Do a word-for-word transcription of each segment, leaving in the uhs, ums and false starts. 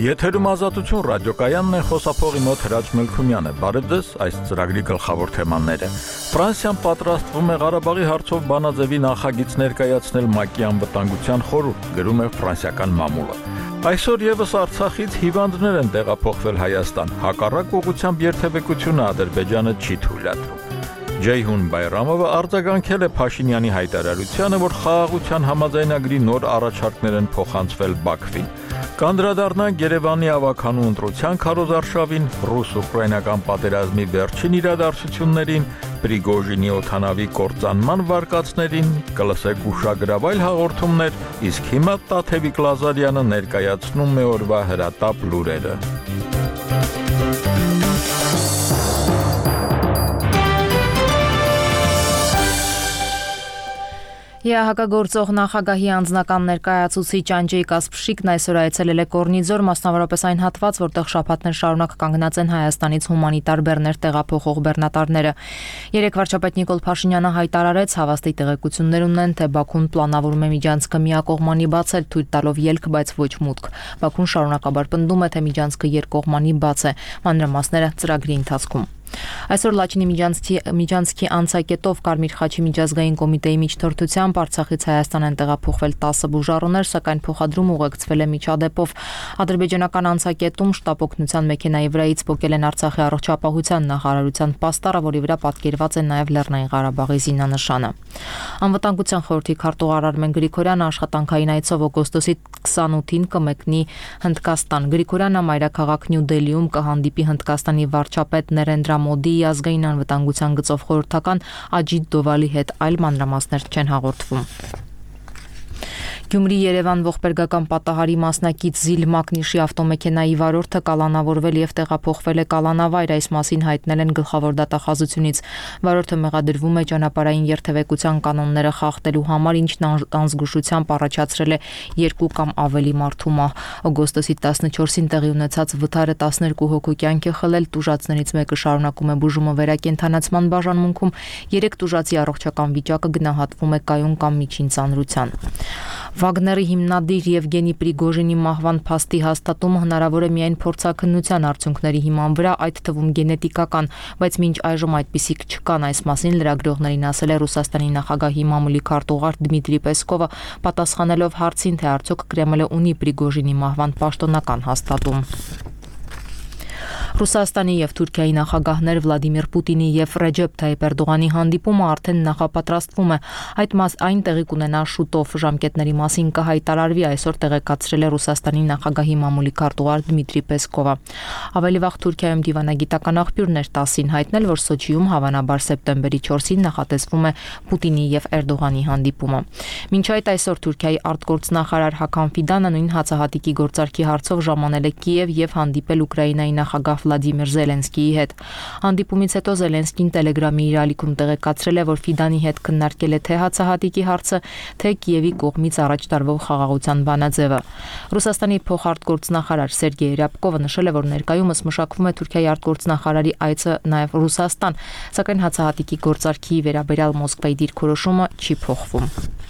Եթերում ազատություն ռադիոկայանն է, խոսափողի մոտ Հրաչ Մելքումյանը։ Բարև ձեզ, այս ծրագրի գլխավոր թեմաները։ Ֆրանսիան պատրաստվում է Ղարաբաղի հարցով բանաձևի նախագիծ ներկայացնել ՄԱԿ-ի անվտանգության խորհուրդ, գրում է ֆրանսիական մամուլը։ Այսօր եւս Արցախից հիվանդներ են տեղափոխվել Հայաստան։ Հակառակ ուղղությամբ երթևեկությունը Ադրբեջանը չի թույլատրում։ Ջեյհուն Բայրամովը արձագանքել է Փաշինյանի հայտարարությանը, որ խաղաղության համաձայնագրի նոր առաջարկներ են փոխանցվել Բաքվին։ Կանդրադառնանք Երևանի ավականու ընտրության քարոզարշավին, ռուս-ուկրաինական պատերազմի վերջին իրադարձություններին, Պրիգոժինի օդանավի կործանման վարկածներին, կլսեք ուշագրավ այլ հաղորդումներ, իսկ հիմա Տաթևիկ Լազարյանը ներկայացնում է օրվա հրատապ լուրերը։ Հակագործող նախագահի անձնական ներկայացուցիչ Անջեյ Կասպշիկն այսօր այցելել է Կորնիձոր, մասնավորապես այն հատված, որտեղ շաբաթներ շարունակ կանգնած են Հայաստանից հումանիտար բեռներ տեղափոխող բեռնատարները։ Երեկ վարչապետ Նիկոլ Փաշինյանը հայտարարեց, հավաստի տեղեկություններ ունեն, թե Բաքուն պլանավորում է միջանցքը միակողմանի բացել, թույլ տալով ելք, բայց ոչ մուտք։ Բաքուն շարունակաբար պնդում է, թե միջանցքը երկկողմանի բաց է։ Մանրամասները ծրագրի ընթացքում։ Այսօր Լաչինի միջանցքի, միջանցքի անցակետով Կարմիր խաչի միջազգային կոմիտեի միջնորդությամբ Արցախից Հայաստան են տեղափոխվել տասը բուժառուներ, սակայն փոխադրում ուղեկցվել է միջադեպով։ Ադրբեջանական անցակետում շտապ օգնության մեքենայի վրայից փոկել են Արցախի առողջապահության նախարարության պաստառը, որի վրա պատկերված է նաև Լեռնային Ղարաբաղի զինանշանը։ Անվտանգության խորհրդի քարտուղար Արմեն Գրիգորյանը աշխատանքային այցով օգոստոսի քսանութին կմեկնի Հնդկաստան։ Գրիգորյանը մայրաքաղաք Նյու Դելիում կհանդիպի Հնդկաստանի վարչապետ Ներենդրա Մոդիի ազգային անվտանգության գծով խորհրդական Աջիտ Դովալի հետ այլ մանրամասներ չեն հաղորդվում։ Գյումրի-Երևան ողբերգական պատահարի մասնակից Զիլ Մակնիշի ավտոմեքենայի վարորդը կալանավորվել եւ տեղափոխվել է կալանավայր, այս մասին հայտնել են գլխավոր դատախազությունից։ Վարորդը մեղադրվում է ճանապարհային երթևեկության կանոնները խախտելու համար, ինչն անզգուշությամբ առաջացրել է երկու կամ ավելի մարդու մահ։ Օգոստոսի տասնչորսին տեղի ունեցած վթարը տասներկու հոգու կյանք է խլել, տուժածներից մեկը շարունակում է բուժումը վերակենդանացման բաժանմունքում, երեք տուժածի առողջական վիճակը գնահատվում է կայուն կամ միջին ծանրության։ Վագների հիմնադիր Եվգենի Պրիգոժինի մահվան փաստի հաստատումը հնարավոր է միայն փորձաքննության արդյունքների հիման վրա, այդ թվում գենետիկական, բայց մինչ այժմ այդպիսիք չկան, այս մասին լրագրողներին ասել է Ռուսաստանի նախագահի մամուլի քարտուղար Դմիտրի Պեսկովը, պատասխանելով հարցին, թե արդյոք Կրեմլը ունի Պրիգոժինի մահվան պաշտոնական հաստատում։ Ռուսաստանի եւ Թուրքիայի նախագահներ Վլադիմիր Պուտինի եւ Ռեջեփ Թայիպ Էրդողանի հանդիպումը արդեն նախապատրաստվում է։ Այդ մաս այն տեղի կունենա շուտով, ժամկետների մասին կհայտարարվի, այսօր տեղեկացրել է Ռուսաստանի նախագահի մամուլի քարտուղար Դմիտրի Պեսկովը։ Ավելի վաղ Թուրքիայում դիվանագիտական աղբյուրներ տասին հայտնել, որ Սոչիում հավանաբար սեպտեմբերի չորսին նախատեսվում է Պուտինի եւ Էրդողանի հանդիպումը։ Մինչ այդ այսօր Թուրքիայի արտգործնախարար Հական Ֆիդանը նույն հացահատիկի գործարքի հարցով ժամանել է Կիև եւ հանդիպել Ուկրաինայի նախագահ Վլադիմիր Զելենսկիի հետ։ Հանդիպումից հետո Զելենսկին Տելեգրամի իր ալիքում տեղեկացրել է, որ Ֆիդանի հետ քննարկել է թե հացահատիկի հարցը, թե Կիևի կողմից առաջ տարվող խաղաղության բանաձևը։ Ռուսաստանի փոխարտգործնախարար Սերգեյ Ռյաբկովը նշել է, որ ներկայումս մշակվում է Թուրքիայի արտգործնախարարի այցը նաև Ռուսաստան, սակայն հացահատիկի գործարքի վերաբերյալ Մոսկվայի դիրքորոշումը չի փոխվում։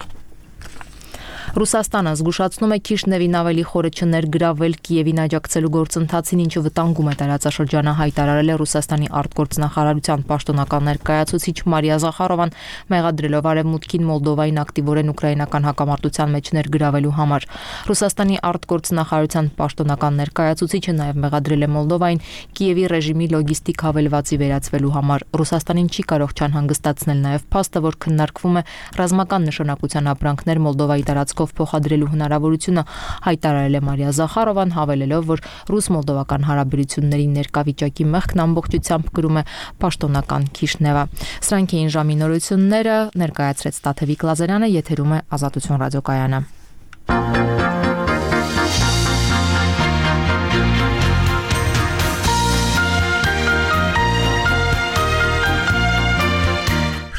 Ռուսաստանը զգուշացնում է Քիշնևին ավելի խորը չներգրավել Կիևին աջակցելու գործընթացին, ինչը վտանգում է տարածաշրջանը, հայտարարել է Ռուսաստանի արտգործնախարարության պաշտոնական ներկայացուցիչ Մարիա Զախարովան, մեղադրելով Արևմուտքին Մոլդովային ակտիվորեն ուկրաինական հակամարտության մեջ ներգրավելու համար։ Ռուսաստանի արտգործնախարարության պաշտոնական ներկայացուցիչը նաև մեղադրել է Մոլդովային Կիևի ռեժիմի լոգիստիկ հավելվածի վերածվելու համար։ Ռուսաստանին չի կարող չանհանգստացնել նաև փաստը, որ քննարկվում է ռազմական նշանակության ապրանքներ Մոլդովայի տարածքով փոխադրելու հնարավորությունը, հայտարարել է Մարիա Զախարովան, հավելելով, որ ռուս-մոլդովական հարաբերությունների ներկա վիճակի մեղքն ամբողջությամբ կրում է պաշտոնական Քիշնևը։ Սրանք էին ժամի նորությունները, ներկայացրեց Տաթևիկ Լազարյանը, եթերում է Ազատություն ռադիոկայանը։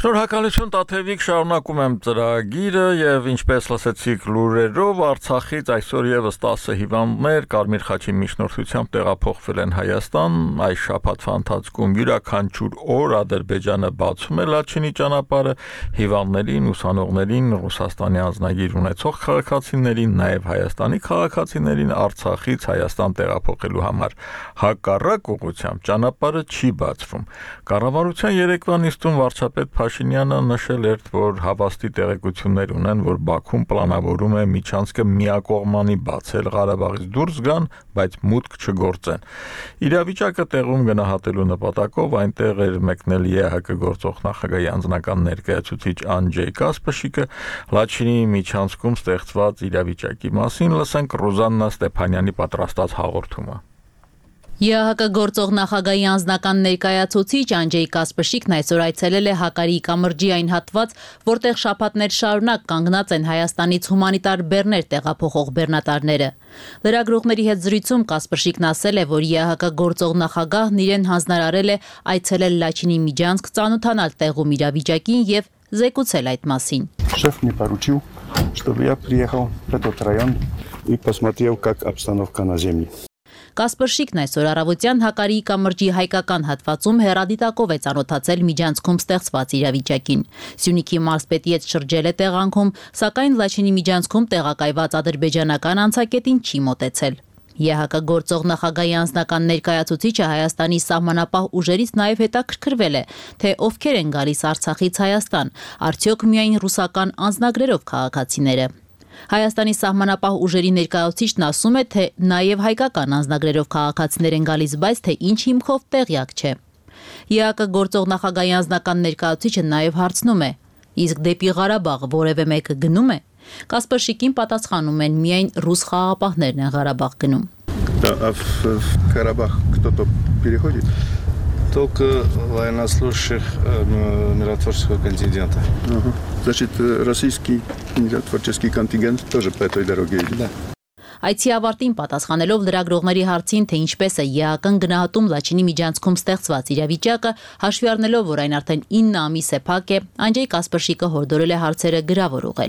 Շնորհակալություն Տաթևիկ, շարունակում եմ ծրագիրը եւ ինչպես լսեցիք լուրերով Արցախից այսօր եւս տասը հիվանդներ Կարմիր խաչի միջնորդությամբ տեղափոխվել են Հայաստան։ Այս շաբաթվա ընթացքում յուրաքանչյուր օր Ադրբեջանը բացում է Լաչինի ճանապարհը հիվանդներին, ուսանողներին, Ռուսաստանի անձնագիր ունեցող քաղաքացիներին, նաեւ Հայաստանի քաղաքացիներին Արցախից Հայաստան տեղափոխելու համար։ Հակառակ ուղղությամբ ճանապարհը չի բացվում։ Կառավարության երեկվա նիստում վարչապետ Փաշինյանը նշել էր, որ հավաստի տեղեկություններ ունեն, որ Բաքուն պլանավորում է միջանցքը միակողմանի բացել Ղարաբաղից դուրս գան, բայց մուտք չգործեն։ Իրավիճակը տեղում գնահատելու նպատակով այնտեղ էր մեկնել ԵԱՀԿ գործող նախագահի անձնական ներկայացուցիչ Անջեյ Կասպշիկը, Լաչինի միջանցքում ստեղծված իրավիճակի մասին լսենք Ռոզաննա Ստեփանյանի պատրաստած հաղորդումը։ ԵԱՀԿ գործող նախագահի անձնական ներկայացուցիչ Անջեյ Կասպշիկն այսօր այցելել է Հակարի կամրջի այն հատված, որտեղ շաբաթներ շարունակ կանգնած են Հայաստանից հումանիտար բեռներ տեղափոխող բեռնատարները։ Լրագրողների հետ զրույցում Կասպշիկն ասել է, որ ԵԱՀԿ գործող նախագահն իրեն հանձնարարել է այցելել Լաչինի միջանցք, ծանոթանալ տեղում իրավիճակին եւ զեկուցել այդ մասին։ Шеф мне поручил, чтобы я приехал в этот район и посмотрел, как обстановка на земле. Կասպշիկն այսօր առավոտյան Հակարի կամրջի հայկական հատվածում հեռադիտակով է ծանոթացել միջանցքում ստեղծված իրավիճակին։ Սյունիքի մարզպետի հետ շրջել է տեղանքում, սակայն Լաչինի միջանցքում տեղակայված ադրբեջանական անցակետին չի մոտեցել։ ԵԱՀԿ գործող նախագահի անձնական ներկայացուցիչը Հայաստանի սահմանապահ ուժերից նաև հետաքրքրվել է, թե ովքեր են գալիս Արցախից Հայաստան, արդյոք միայն ռուսական անձնագրերով քաղաքացիները։ Հայաստանի սահմանապահ ուժերի ներկայացուցիչն ասում է, թե նաև հայկական անձնագրերով քաղաքացիներ են գալիս, բայց թե ինչ հիմքով տեղյակ չէ։ ԵԱՀԿ գործող նախագահի անձնական ներկայացուցիչը նաև հարցնում է. իսկ դեպի Ղարաբաղ որևէ մեկը գնում է։ Կասպշիկին պատասխանում են միայն ռուս խաղաղապահներն են Ղարաբաղ гնում։ Да, а в, в Карабах кто-то переходит? Только военнослужащих э, миротворческого контингента. Ага. Значит, российский миротворческий контингент тоже по этой дороге идет? Да. Այցի ավարտին պատասխանելով լրագրողների հարցին, թե ինչպես է ԵԱՀԿ-ն գնահատում Լաչինի միջանցքում ստեղծված իրավիճակը, հաշվի առնելով, որ այն արդեն ինը ամիս է փակ է, Անջեյ Կասպշիկը հորդորել է հարցերը գրավոր ուղղել։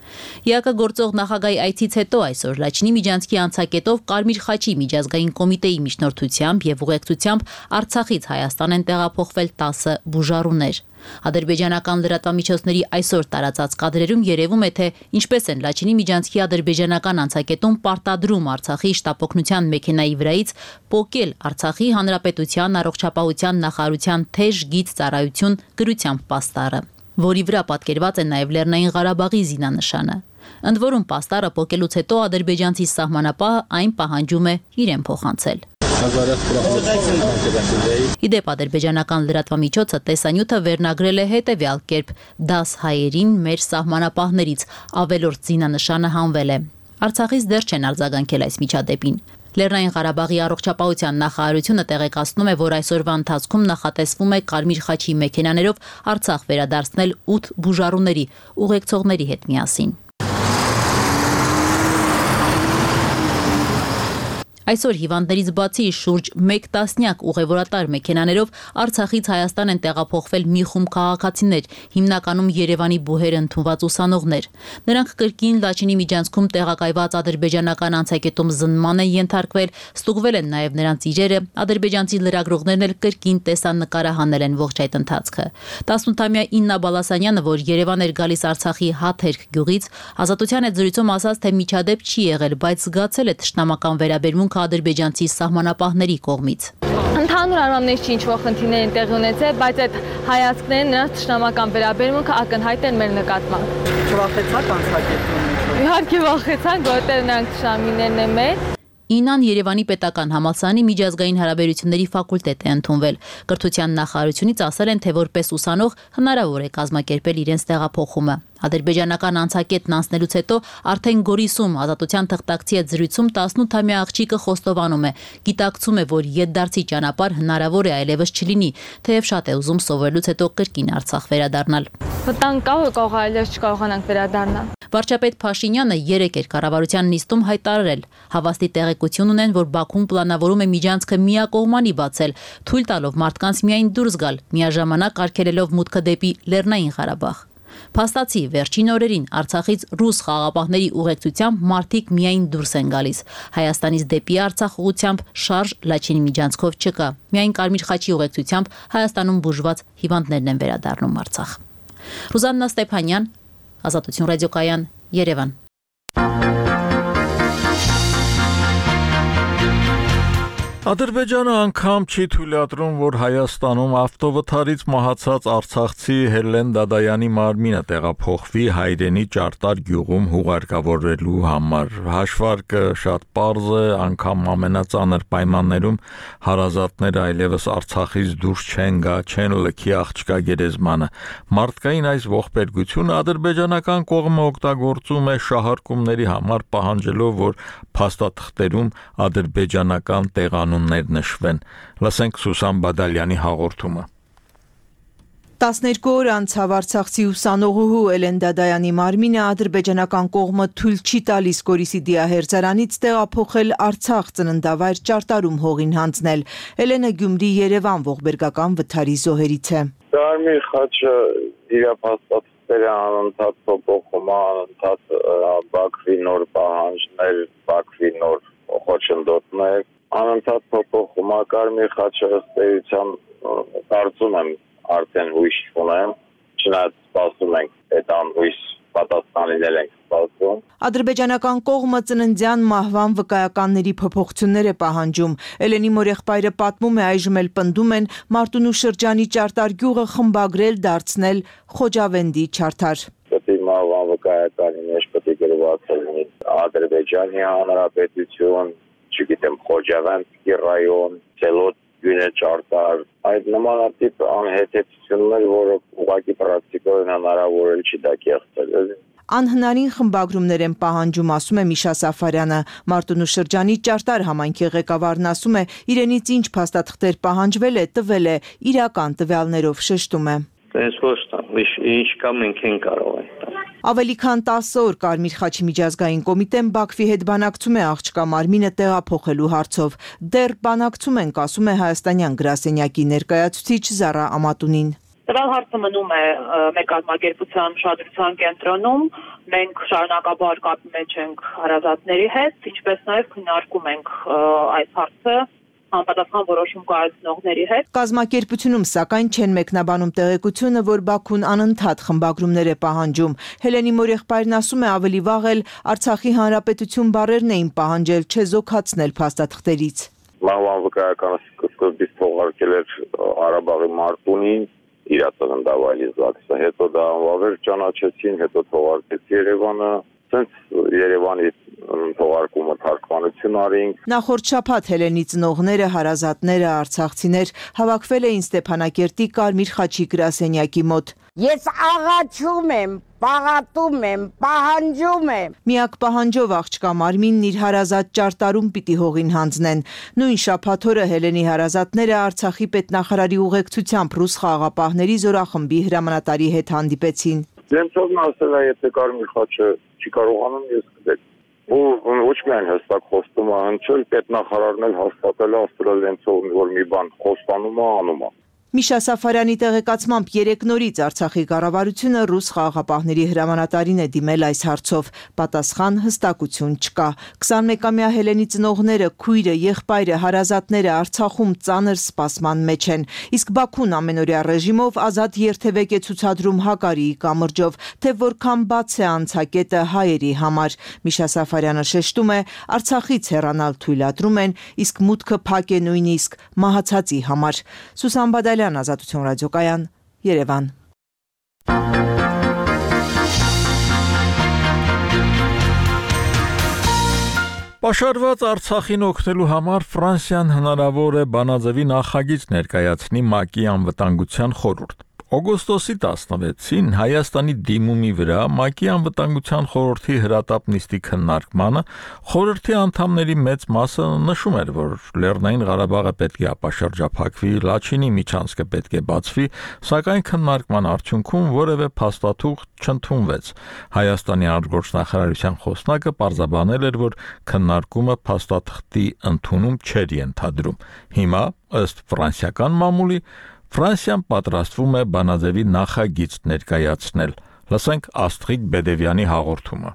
ԵԱՀԿ գործող նախագահի այցից հետո այսօր Լաչինի միջանցքի անցակետով Կարմիր խաչի միջազգային կոմիտեի միջնորդությամբ եւ ուղեկցությամբ Արցախից Հայաստան են տեղափոխվել տասը բուժառուներ։ Ադրբեջանական լրատվամիջոցների այսօր տարածած կադրերում երևում է, թե ինչպես են Լաչինի միջանցքի ադրբեջանական անցակետում պարտադրում Արցախի շտապօգնության մեքենայի վրայից պոկել Արցախի հանրապետության առողջապահության նախարարության թեժ գիծ ծառայություն գրությամբ պաստառը, որի վրա պատկերված է նաև Լեռնային Ղարաբաղի զինանշանը։ Ընդ որում պաստառը պոկելուց հետո ադրբեջանցի սահմանապահը այն պահանջում է իրեն փոխանցել։ Իդեպ ադրբեջանական լրատվամիջոցը տեսանյութը վերնագրել է հետևյալ կերպ. դաս հայերին մեր սահմանապահներից ավելորդ զինանշանը հանվել է։ Արցախից դեռ չեն արձագանքել այս միջադեպին։ Լեռնային Ղարաբաղի առողջապահության նախարարությունը տեղեկացնում է, որ այսօրվա ընթացքում նախատեսվում է Կարմիր խաչի մեքենաներով Արցախ վերադարձնել ութ բուժառուների ուղեկցողների հետ միասին։ Այսօր հիվանդներից բացի շուրջ մեկ տասնյակ ուղևորատար մեքենաներով Արցախից Հայաստան են տեղափոխվել մի խումբ քաղաքացիներ, հիմնականում Երևանի բուհեր ընդունված ուսանողներ։ Նրանք կրկին Լաչինի միջանցքում տեղակայված ադրբեջանական անցակետում զննման են ենթարկվել, ստուգվել են նաև նրանց իրերը, ադրբեջանցի լրագրողներն էլ կրկին տեսանկարահանել են ողջ այդ ընթացքը։ տասնութամյա Իննա Բալասանյանը, որ Երևան էր գալիս Արցախի Հաթերք գյուղից, Ազատության հետ զրույցում ասաց, թե միջադեպ չի եղել, բայց զգացել է թշնամական վերաբերմունք ադրբեջանցի սահմանապահների կողմից։ Ընդհանուր առմամբ չի ինչ-որ խնդիրներ են տեղի ունեցել, բայց այդ հայացքներն նրանց թշնամական վերաբերմունքը ակնհայտ են մեր նկատմամբ։ Չվախեցաք անցակետում։ Իհարկե վախեցանք, որովհետև նրանք թշնամիներն են մեր։ Իննան Երևանի պետական համալսարանի միջազգային հարաբերությունների ֆակուլտետ է ընդունվել։ Կրթության նախարարությունից ասել են, թե որպես ուսանող հնարավոր է կազմակերպել իրենց տեղափոխումը։ Ադրբեջանական անցակետն անցնելուց հետո արդեն Գորիսում ազատության թղթակցի հետ զրույցում տասնութամյա աղջիկը խոստովանում է, գիտակցում է, որ ետդարձի ճանապարհ հնարավոր է այլևս չլինի, թեև շատ է ուզում սովորելուց հետո կրկին Արցախ վերադառնալ։ Վտանգ կա, որ կարող այլևս չկարողանանք վերադառնալ։ Վարչապետ Փաշինյանը երեկ էր կառավարության նիստում հայտարարել, հավաստի տեղեկություն ունեն, որ Բաքուն պլանավորում է միջանցքը միակողմանի բացել, թույլ տալով մարդկանց միայն դուրս գալ, միաժամանակ արգելելով մուտքը դեպի Լեռնային Ղարաբաղ։ Փաստացի վերջին օրերին Արցախից ռուս խաղաղապահների ուղեկցությամբ մարդիկ միայն դուրս են գալիս։ Հայաստանից դեպի Արցախ ուղղությամբ շարժ Լաչինի միջանցքով չկա։ Միայն Կարմիր խաչի ուղեկցությամբ Հայաստանում բուժված հիվանդներն են վերադառնում Արցախ։ Ռուզաննա Ստեփանյան, Ազատություն ռադիոկայան, Երևան։ Ադրբեջանը անգամ չի թույլատրում, որ Հայաստանում ավտովթարից մահացած արցախցի Հելլեն Դադայանի մարմինը տեղափոխվի հայրենի Ճարտար գյուղում հուղարկավորելու համար։ Հաշվարկը շատ պարզ է, անգամ ամենածանր պայմաններում հարազատները այլևս Արցախից դուրս չեն գա, չեն լքի աղջկա գերեզմանը։ Մարդկային այս ողբերգությունը ադրբեջանական կողմը օգտագործում է շահարկումների համար, պահանջելով, որ փաստաթղթերում ադրբեջանական տեղանուն նշվեն։ Լսենք Սուսան Բադալյանի հաղորդումը։ տասներկու օր անցավ արցախցի ուսանողուհու Էլեն Դադայանի մարմինը ադրբեջանական կողմը թույլ չի տալիս Գորիսի դիահերձարանից տեղափոխել Արցախ ծննդավայր Ճարտարում հողին հանձնել։ Էլենը Գյումրի Երևան ողբերգական վթարի զոհերից է։ Կարմիր խաչը իր փաստաթղթերը անընդհատ փոփոխում է, անընդհատ Բաքվի նոր պահանջներ, Բաքվի նոր խոչընդոտներ, անընդհատ փոփոխում է Կարմիր խաչը ըստ էության կարծում եմ արդեն հույս ունեմ, չնայած սպասում ենք այդ անհույս պատասխանիներ ենք սպասում։ Ադրբեջանական կողմը ծննդյան մահվան վկայականների փոփոխություններ է պահանջում։ Էլենի մորեղբայրը պատմում է, այժմ էլ պնդում են Մարտունու շրջանի Ճարտար գյուղը խմբագրել դարձնել Խոջավենդի Չարթար։ Պետք է մահվան վկայականի մեջ պետք է գրված լինի Ադրբեջանի Հանրապետություն, չգիտեմ, Խոջավենդի ռայոն, Սելոտ Գյունե Ճարտար, այդ նմանատիպ անհետեցություններ, որը ուղղակի պրակտիկորեն հնարավոր էլ չի դա կեղծել։ Անհնարին խմբագրումներ են պահանջում, ասում է Միշա Սաֆարյանը։ Մարտունու շրջանի Ճարտար համայնքի ղեկավարն ասում է, իրենից ինչ փաստաթղթեր պահանջվել է, տվել է, իրական տվյալներով շեշտում է։ Տես ոչ տա, ինչ կա մենք են կարող ենք տալ։ Ավելի քան տասը օր Կարմիր խաչի միջազգային կոմիտեն Բաքվի հետ բանակցում է աղջկա մարմինը տեղափոխելու հարցով։ Դեռ բանակցում ենք, ասում է հայաստանյան գրասենյակի ներկայացուցիչ Զարա Ամատունին։ Տվյալ հարցը մնում է մեր կազմակերպության ուշադրության կենտրոնում, մենք շարունակաբար կապի մեջ ենք հարազատների հետ, ինչպես նաև քննարկում ենք այս հարցը համապատասխան որոշում կայացնողների հետ։ Կազմակերպությունում սակայն չեն մեկնաբանում տեղեկությունը, որ Բաքուն անընդհատ խմբագրումներ է պահանջում։ Հելենի մորեղբայրն ասում է, ավելի վաղ էլ Արցախի հանրապետություն բառերն էին պահանջել չեզոքացնել փաստաթղթերից։ Մահվան վկայականը սկզբից թողարկել էր Ղարաբաղի Մարտունին, իր ծննդավայրի Զաքսը, հետո դա անվավեր ճանաչեցին, հետո թողարկեց Երևանը, ցենց Երևանի թողարկումը թարգմանություն արինք։ Նախորդ շաբաթ Հելենի ծնողները, հարազատները, արցախցիներ հավաքվել էին Ստեփանակերտի Կարմիր խաչի գրասենյակի մոտ։ Ես աղաչում եմ, պաղատում եմ, պահանջում եմ։ Միակ պահանջով աղջկա մարմինն իր հարազատ Ճարտարում պիտի հողին հանձնեն։ Նույն շաբաթ օրը Հելենի հարազատները Արցախի պետնախարարի ուղեկցությամբ ռուս խաղաղապահների զորախմբի հրամանատարի հետ հանդիպեցին։ Դեմցովն ասել է, եթե Կարմիր խաչը չի կարողանում, ես կդեք։ Ու ոչ միայն հստակ խոստում է հնչել, պետնախարարն էլ հաստատել է, ասել է Դեմցովն, որ մի բան խոստանում է, անում է։ Միշա Սաֆարյանի տեղեկացմամբ երեք նորից Արցախի կառավարությունը ռուս խաղաղապահների հրամանատարին է դիմել այս հարցով։ Պատասխան հստակություն չկա։ քսանմեկամյա Հելենի ծնողները, քույրը, եղբայրը, հարազատները Արցախում ծանր սպասման մեջ են։ Իսկ Բաքուն ամենօրյա ռեժիմով ազատ երթևեկե ցուցադրում Հակարիի կամրջով, թե որքան բաց է անցակետը հայերի համար։ Միշա Սաֆարյանը շեշտում է, Արցախից հեռանալ թույլատրում են, իսկ մուտքը փակ է նույնիսկ մահացածի համար։ Սուսան Բադալյան, Ազատություն ռադիոկայան, Երևան։ Պաշարված Արցախին օգնելու համար Ֆրանսիան հնարավոր է բանաձևի նախագիծ ներկայացնի ՄԱԿ-ի անվտանգության խորհուրդ։ Օգոստոսի տասնվեցին Հայաստանի դիմումի վրա ՄԱԿ-ի անվտանգության խորհրդի հրատապ նիստի քննարկմանը խորհրդի անդամների մեծ մասը նշում էր, որ Լեռնային Ղարաբաղը պետք է ապաշրջափակվի, Լաչինի միջանցքը պետք է բացվի, սակայն քննարկման արդյունքում որևէ փաստաթուղթ չընդունվեց։ Հայաստանի արտգործնախարարության խոսնակը պարզաբանել էր, որ քննարկումը փաստաթղթի ընդունում չէր ենթադրում։ Հիմա, ըստ ֆրանսիական մամուլի, Ֆրանսիան պատրաստվում է բանաձևի նախագիծ ներկայացնել։ Լսենք Աստղիկ Բեդևյանի հաղորդումը։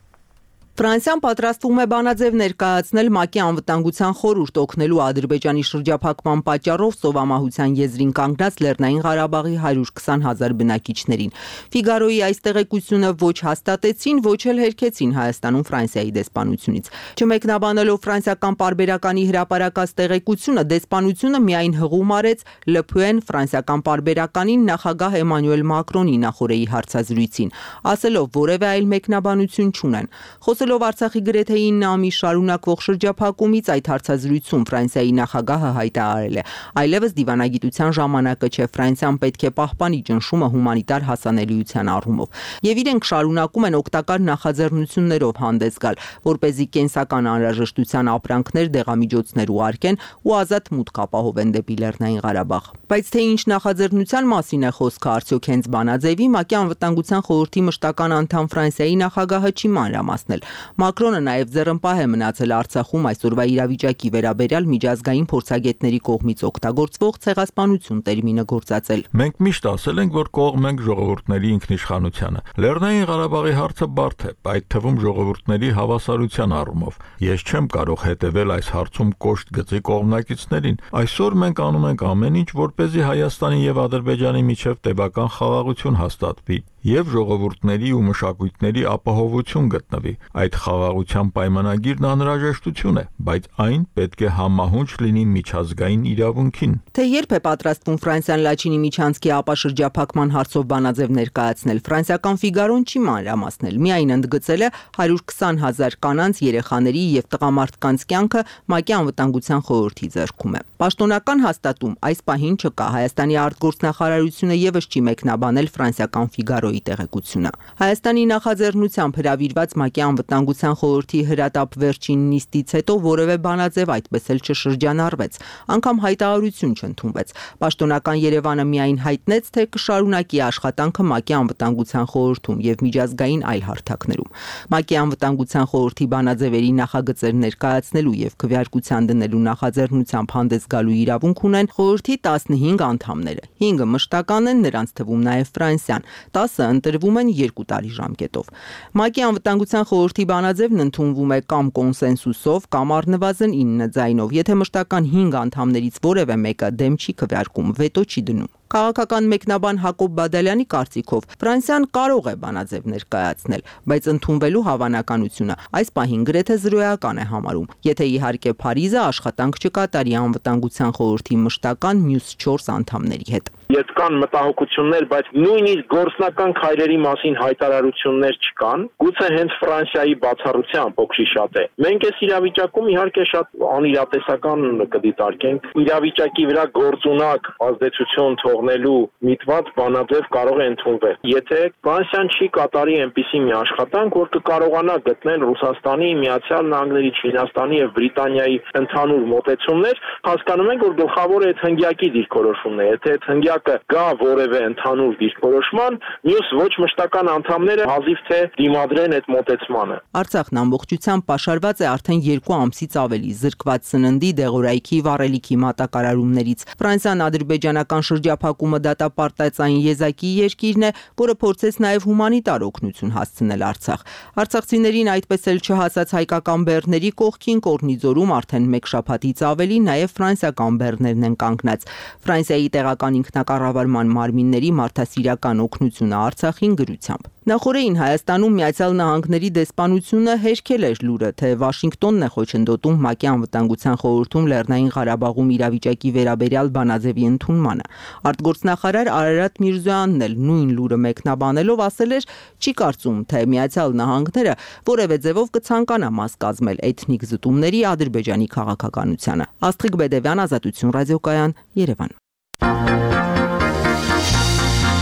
Ֆրանսիան պատրաստվում է բանաձև ներկայացնել ՄԱԿ-ի անվտանգության խորհուրդ օգնելու Ադրբեջանի շրջափակման պատճառով սովամահության եզրին կանգնած Լեռնային Ղարաբաղի հարյուր քսան հազար բնակիչներին։ Ֆիգարոյի այս տեղեկությունը ոչ հաստատեցին, ոչ էլ հերքեցին Հայաստանում Ֆրանսիայի դեսպանությունից։ Չմեկնաբանելով ֆրանսիական պարբերականի հրապարակած տեղեկությունը, դեսպանությունը միայն հղում արեց ԼՓ-ն ֆրանսիական պարբերականին նախագահ Էմանուել Մակրոնի նախորդի հարցազրույցին, ասելով որևէ այլ մեկնաբանություն չունեն։ Խոսելով Արցախի գրեթե ինը ամիս շարունակվող շրջափակումից այդ հարցազրույցում Ֆրանսիայի նախագահը հայտարարել է. այլևս դիվանագիտության ժամանակը չէ, Ֆրանսիան պետք է պահպանի ճնշումը հումանիտար հասանելիության առումով։ Եվ իրենք շարունակում են օգտակար նախաձեռնություններով հանդես գալ, որպեսզի կենսական անհրաժեշտության ապրանքներ, դեղամիջոցներ ուղարկեն ու ազատ մուտք ապահովեն դեպի Լեռնային Ղարաբաղ։ Բայց թե ինչ նախաձեռնության մասին է խոսքը, արդյոք հենց բանաձևի ՄԱԿ-ի անվտանգության խորհրդի մշտական անդամ Ֆրանսիայի նախագահը չի մանրամասնել։ Մակրոնը նաև ձեռնպահ է մնացել Արցախում այսօրվա իրավիճակի վերաբերյալ միջազգային փորձագետների կողմից օգտագործվող ցեղասպանություն տերմինը գործածել։ Մենք միշտ ասել ենք, որ կողմ ենք ժողովուրդների ինքնիշխանությանը։ Լեռնային Ղարաբաղի հարցը բարդ է, այդ թվում ժողովուրդների հավասարության առումով։ Ես չեմ կարող հետևել այս հարցում կոշտ գծի կողմնակիցներին։ Այսօր մենք անում ենք ամեն ինչ, որպեսզի Հայաստանի եւ Ադրբեջանի միջև տևական խաղաղություն հաստատվի եւ ժողովուրդների ու մշակույթների ապահովություն գտնվի։ Այդ խաղաղության պայմանագիրն անհրաժեշտություն է, բայց այն պետք է համահունչ լինի միջազգային իրավունքին։ Թե երբ է պատրաստվում Ֆրանսիան Լաչինի միջանցքի ապաշրջափակման հարցով բանաձև ներկայացնել, ֆրանսիական Ֆիգարոն չի մանրամասնել, միայն ընդգծել է հարյուր քսան հազար կանանց, երեխաների եւ տղամարդկանց կյանքը ՄԱԿ-ի անվտանգության խորհրդի ձեռքում է։ Պաշտոնական հաստատում այս պահին չկա։ Հայաստանի արտգործնախարարությունը եւս չի մեկնաբանել ֆրանսիական Ֆիգարոյի տեղեկությունը։ Հայաստանի նախաձեռնությամբ հրավիրված ՄԱԿ-ի անվտանգության խորհրդի հրատապ վերջին նիստից հետո որևէ բանաձև այդպես էլ չշրջանառվեց, անգամ հայտարարություն չընդունվեց։ Պաշտոնական Երևանը միայն հայտնեց, թե կշարունակի աշխատանքը ՄԱԿ-ի անվտանգության խորհրդում եւ միջազգային այլ հարթակներում։ ՄԱԿ-ի անվտանգության խորհրդի բանաձևերի նախագծեր ներկայացնելու եւ քվեարկության դնելու նախաձեռնությամբ հանդես գալու իրավունք ունեն խորհրդի տասնհինգ անդամները։ հինգը մշտական են, նրանց թվում նաեւ Ֆրանսիան, տասը ընտրվում են երկու տարի ժամկետով։ ՄԱԿ-ի անվտանգության խորհրդի բանաձևն ընդունվում է կամ կոնսենսուսով, կամ առնվազն ինը ձայնով։ Եթե մշտական հինգ անդամներից որևէ մեկը դեմ չի քվեարկում, վետո չի դնում։ Քաղաքական մեկնաբան Հակոբ Բադալյանի կարծիքով Ֆրանսիան կարող է բանաձև ներկայացնել, բայց ընդունվելու հավանականությունը այս պահին գրեթե զրոյական է համարում, եթե իհարկե Փարիզը աշխատանք չկատարի անվտանգության խորհրդի մշտական մյուս չորս անդամների հետ։ Եթե կան մտահոգություններ, բայց նույնիսկ գործնական քայլերի մասին հայտարարություններ չկան, գուցե հենց Ֆրանսիայի բացառությամբ օգշի շատ է։ Մենք այս իրավիճակում իհարկե շատ անիրատեսական կդիտարկենք, իրավիճակի վրա գործունակ ազդեցություն թողնելու միտված բանաձև կարող է ընդունվել։ Եթե Ֆրանսիան չի կատարի այնպիսի մի աշխատանք, որ կկարողանա գտնել Ռուսաստանի, Միացյալ Նահանգների, Չինաստանի եւ Բրիտանիայի ընդհանուր մոտեցումներ, հասկանում ենք, որ գլխավորը այդ հնգյակի դիրքորոշումն է։ Եթե այդ հնգյակը գա որևէ ընդհանուր դիրքորոշման, մյուս ոչ մշտական անդամները հազիվ թե դիմադրեն այդ մոտեցմանը։ Արցախն ամբողջությամբ պաշարված է արդեն երկու ամսից ավելի զրկված սննդի, դեղորայքի, վառելիքի մատակարարումներից։ Ֆրանսիան ադրբեջանական շրջափակումը դատապարտած այն եզակի երկիրն է, որը փորձեց նաև հումանիտար օգնություն հասցնել Արցախ։ Արցախցիներին այդպես էլ չհասած հայկական բեռների կողքին Կորնիձորում արդեն մեկ շաբաթից ավելի նաև ֆրանսիական բեռներն են կանգնած։ Ֆրանսիայի տեղական ինքնակառավարման մարմինների մարդասիրական օգնությունը Արցախին գրությամբ։ Նախորդին Հայաստանում Միացյալ Նահանգների դեսպանությունը հերքել էր լուրը, թե Վաշինգտոնն է խոչընդոտում ՄԱԿ-ի անվտանգության խորհրդում Լեռնային Ղարաբաղում իրավիճակի վերաբերյալ բանաձևի ընդունմանը։ Արտգործնախարար Արարատ Միրզոյանն էլ նույն լուրը մեկնաբանելով ասել էր, չի կարծում, թե Միացյալ Նահանգները որևէ ձևով կցանկանա մաս կազմել էթնիկ զտումների Ադրբեջանի քաղաքականությանը։ Աստղիկ Բեդևյան, Ազատություն ռադիոկայան, Երևան։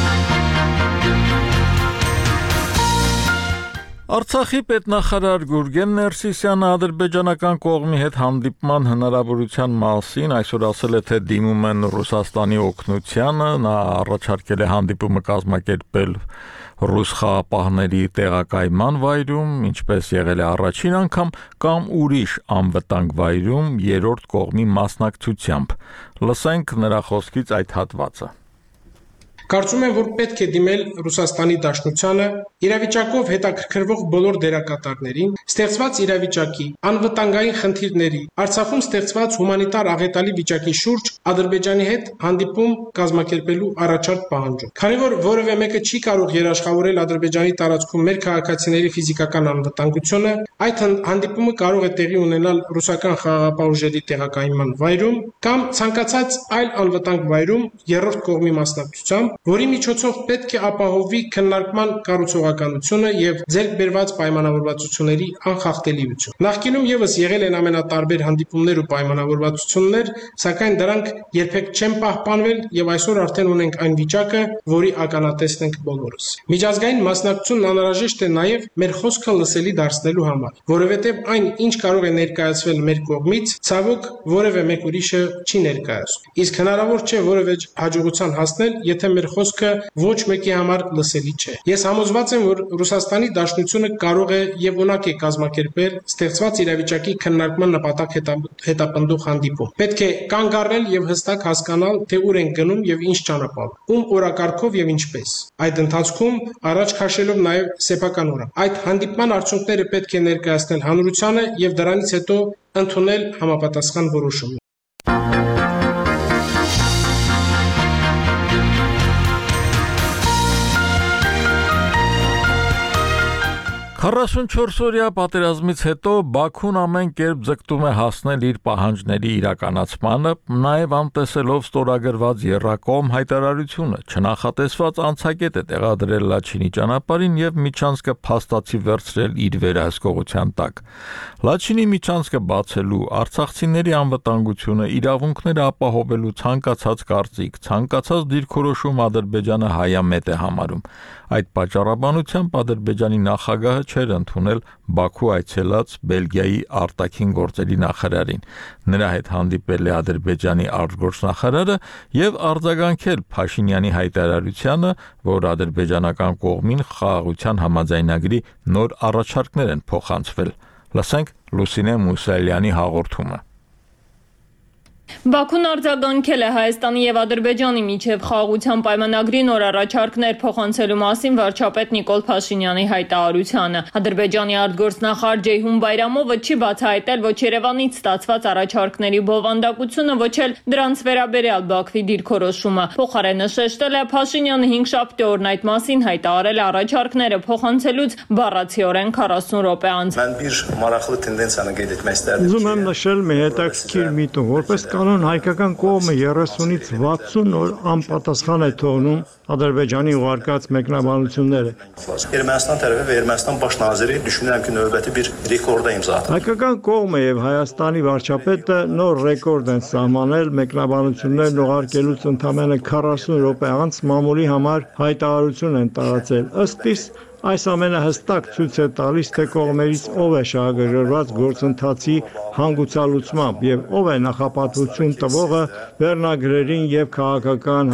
Արցախի պետնախարար Գուրգեն Ներսիսյանը ադրբեջանական կողմի հետ հանդիպման հնարավորության մասին այսօր ասել է, թե դիմում են Ռուսաստանի օգնությանը, նա առաջարկել է հանդիպումը կազմակերպել ռուս խաղապահների տեղակայման վայրում, ինչպես եղել է առաջին անգամ, կամ ուրիշ անվտանգ վայրում երրորդ կողմի մասնակցությամբ։ Լսենք նրա խոսքից այդ հատվածը։ Կարծում եմ, որ պետք է դիմել Ռուսաստանի Դաշնությանը, իրավիճակով հետաքրքրվող բոլոր դերակատարներին, ստեղծված իրավիճակի, անվտանգային խնդիրների, Արցախում ստեղծված հումանիտար աղետալի վիճակի շուրջ Ադրբեջանի հետ հանդիպում կազմակերպելու առաջարկ պահանջում։ Քանի որ որևէ մեկը չի կարող երաշխավորել Ադրբեջանի տարածքում մեր քաղաքացիների ֆիզիկական անվտանգությունը, այդ հանդիպումը կարող է տեղի ունենալ ռուսական խաղաղապահ ուժերի տեղակայման վայրում կամ ցանկացած այլ անվտանգ վայրում երրորդ կողմի մասնակցությամբ, որի միջոցով պետք է ապահովվի քննարկման կառուցողականությունը եւ ձեռք բերված պայմանավորվածությունների անխախտելիություն։ Նախկինում եւս եղել են ամենատարբեր հանդիպումներ ու պայմանավորվածություններ, սակայն դրանք երբեք չեն պահպանվել եւ այսօր արդեն ունենք այն վիճակը, որի ականատեսն ենք բոլորս։ Միջազգային մասնակցությունն անհրաժեշտ է նաեւ մեր խոսքը լսելի դարձնելու համար, որովհետեւ այն, ինչ կարող է ներկայացվել մեր կողմից, ցավոք որևէ մեկ ուրիշը չի ներկայացնում։ Իսկ հնարավոր չէ որևէ հաջողության հասնել, եթե մեր խոսքը ոչ մեկի համար լսելի չէ։ Ես համոզված եմ, որ Ռուսաստանի Դաշնությունը կարող է եւ ունակ է կազմակերպել ստեղծված իրավիճակի քննարկման նպատակ հետապնդող հանդիպում։ Պետք է կանգ առնել եւ հստակ հասկանալ, թե ուր են գնում եւ ինչ ճանապարհով, ում օրակարգով եւ ինչպես։ Այդ ընթացքում առաջ քաշելով նաեւ սեփական օրակ։ Այդ հանդիպման արդյունքները պետք է ներկայացնել հանրությանը եւ դրանից հետո ընդունել համապատասխան որոշում։ քառասունչորս-օրյա պատերազմից հետո Բաքուն ամեն կերպ ձգտում է հասնել իր պահանջների իրականացմանը, նաև անտեսելով ստորագրված եռակողմ հայտարարությունը, չնախատեսված անցակետ է տեղադրել Լաչինի ճանապարհին եւ միջանցքը փաստացի վերցրել իր վերահսկողության տակ։ Լաչինի միջանցքը բացելու, արցախցիների անվտանգությունը, իրավունքները ապահովելու ցանկացած կարծիք, ցանկացած դիրքորոշում Ադրբեջանը հայամետ է համարում։ Այդ պատճառաբանությամբ Ադրբեջանի նախագահը չէր ընդունել Բաքու այցելած Բելգիայի արտաքին գործերի նախարարին։ Նրա հետ հանդիպել է Ադրբեջանի արտգործնախարարը եւ արձագանքել Փաշինյանի հայտարարությանը, որ ադրբեջանական կողմին խաղաղության համաձայնագրի նոր առաջարկներ են փոխանցվել։ Լսենք Լուսինե Մուսալյանի հաղորդումը։ Բաքուն արձագանքել է Հայաստանի եւ Ադրբեջանի միջև խաղաղության պայմանագրի նոր առաջարկներ փոխանցելու մասին վարչապետ Նիկոլ Փաշինյանի հայտարարությանը։ Ադրբեջանի արտգործնախարար Ջեյհուն Բայրամովը չի բացահայտել ոչ Երևանից ստացված առաջարկների բովանդակությունը, ոչ էլ դրանց վերաբերյալ Բաքվի դիրքորոշումը։ Փոխարենը շեշտել է Փաշինյանը հինգշաբթի օրն այդ մասին հայտարարել է առաջարկները փոխանցելուց բառացիորեն քառասուն րոպե անց։ Ուզում եմ նշել մի հետաքրքիր միտում, որպես կանոն հայկական կողմը երեսունից վաթսուն օր անպատասխան է թողնում Ադրբեջանի ուղարկած մեկնաբանությունները։ Ermənistan tərəfi və Ermənistan baş naziri düşünürəm ki, növbəti bir rekord է imza. Հայկական կողմը եւ Հայաստանի վարչապետը նոր ռեկորդ են սահմանել մեկնաբանություններն ուղարկելուց ընդամենը քառասուն րոպե անց մամուլի համար հայտարարություն են տարածել։ Ըստ իս այս ամենը հստակ ցույց է տալիս, թե կողմերից ով է շահագրգռված գործընթացի հանգուցալուծմամբ եւ ով է նախապատվություն տվողը վերնագրերին եւ քաղաքական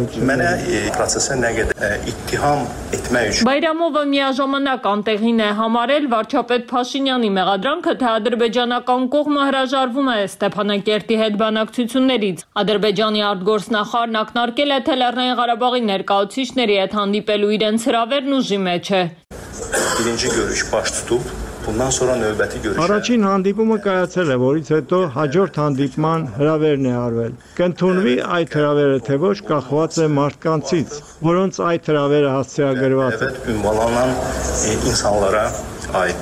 հայտարարություններին։ Բայրամովը միաժամանակ անտեղին է համարել վարչապետ Փաշինյանի մեղադրանքը, թե ադրբեջանական կողմը հրաժարվում է Ստեփանակերտի հետ բանակցություններից։ Ադրբեջանի արտգործնախարարն ակնարկել է, թե Լեռնային Ղարաբաղի ներկայացուցիչների հետ հանդիպելու իրենց հրավերն ուժի մեջ է։ Birinci görüş baş tutub, bundan sonra növbəti görüşə. Առաջին հանդիպումը կայացել է, որից հետո հաջորդ հանդիպման հրավերն է արվել։ Կընդունվի այդ հրավերը, թե ոչ, կախված է մարդկանցից, որոնց այդ հրավերը հասցեագրված է։ Ünvanlanan insanlara aid.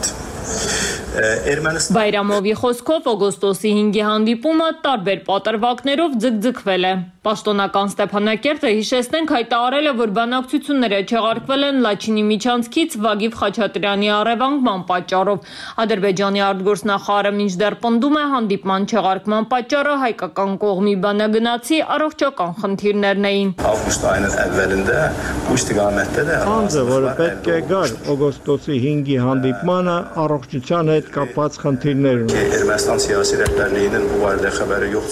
Բայրամովի խոսքով օգոստոսի հինգի հանդիպումը տարբեր պատրվակներով ձգձգվել է։ Պաշտոնական Ստեփանակերտը հիշեցնենք հայտարարել է, որ բանակցությունները չեղարկվել են Լաչինի միջանցքից Վագիվ Խաչատրյանի առևանգման պատճառով։ Ադրբեջանի արտգործնախարարը մինչդեռ պնդում է, հանդիպման չեղարկման պատճառը հայկական կողմի բանագնացի առողջական խնդիրներն էին։ Ավգուստային əvvəlində bu istiqamətdə də Անձը, որը պետք է գար օգոստոսի հինգի հանդիպմանը, առողջության հետ կապված խնդիրներ ունի։ Ermənistan siyasi rəhbərliyinin bu barədə xəbəri yoxdur.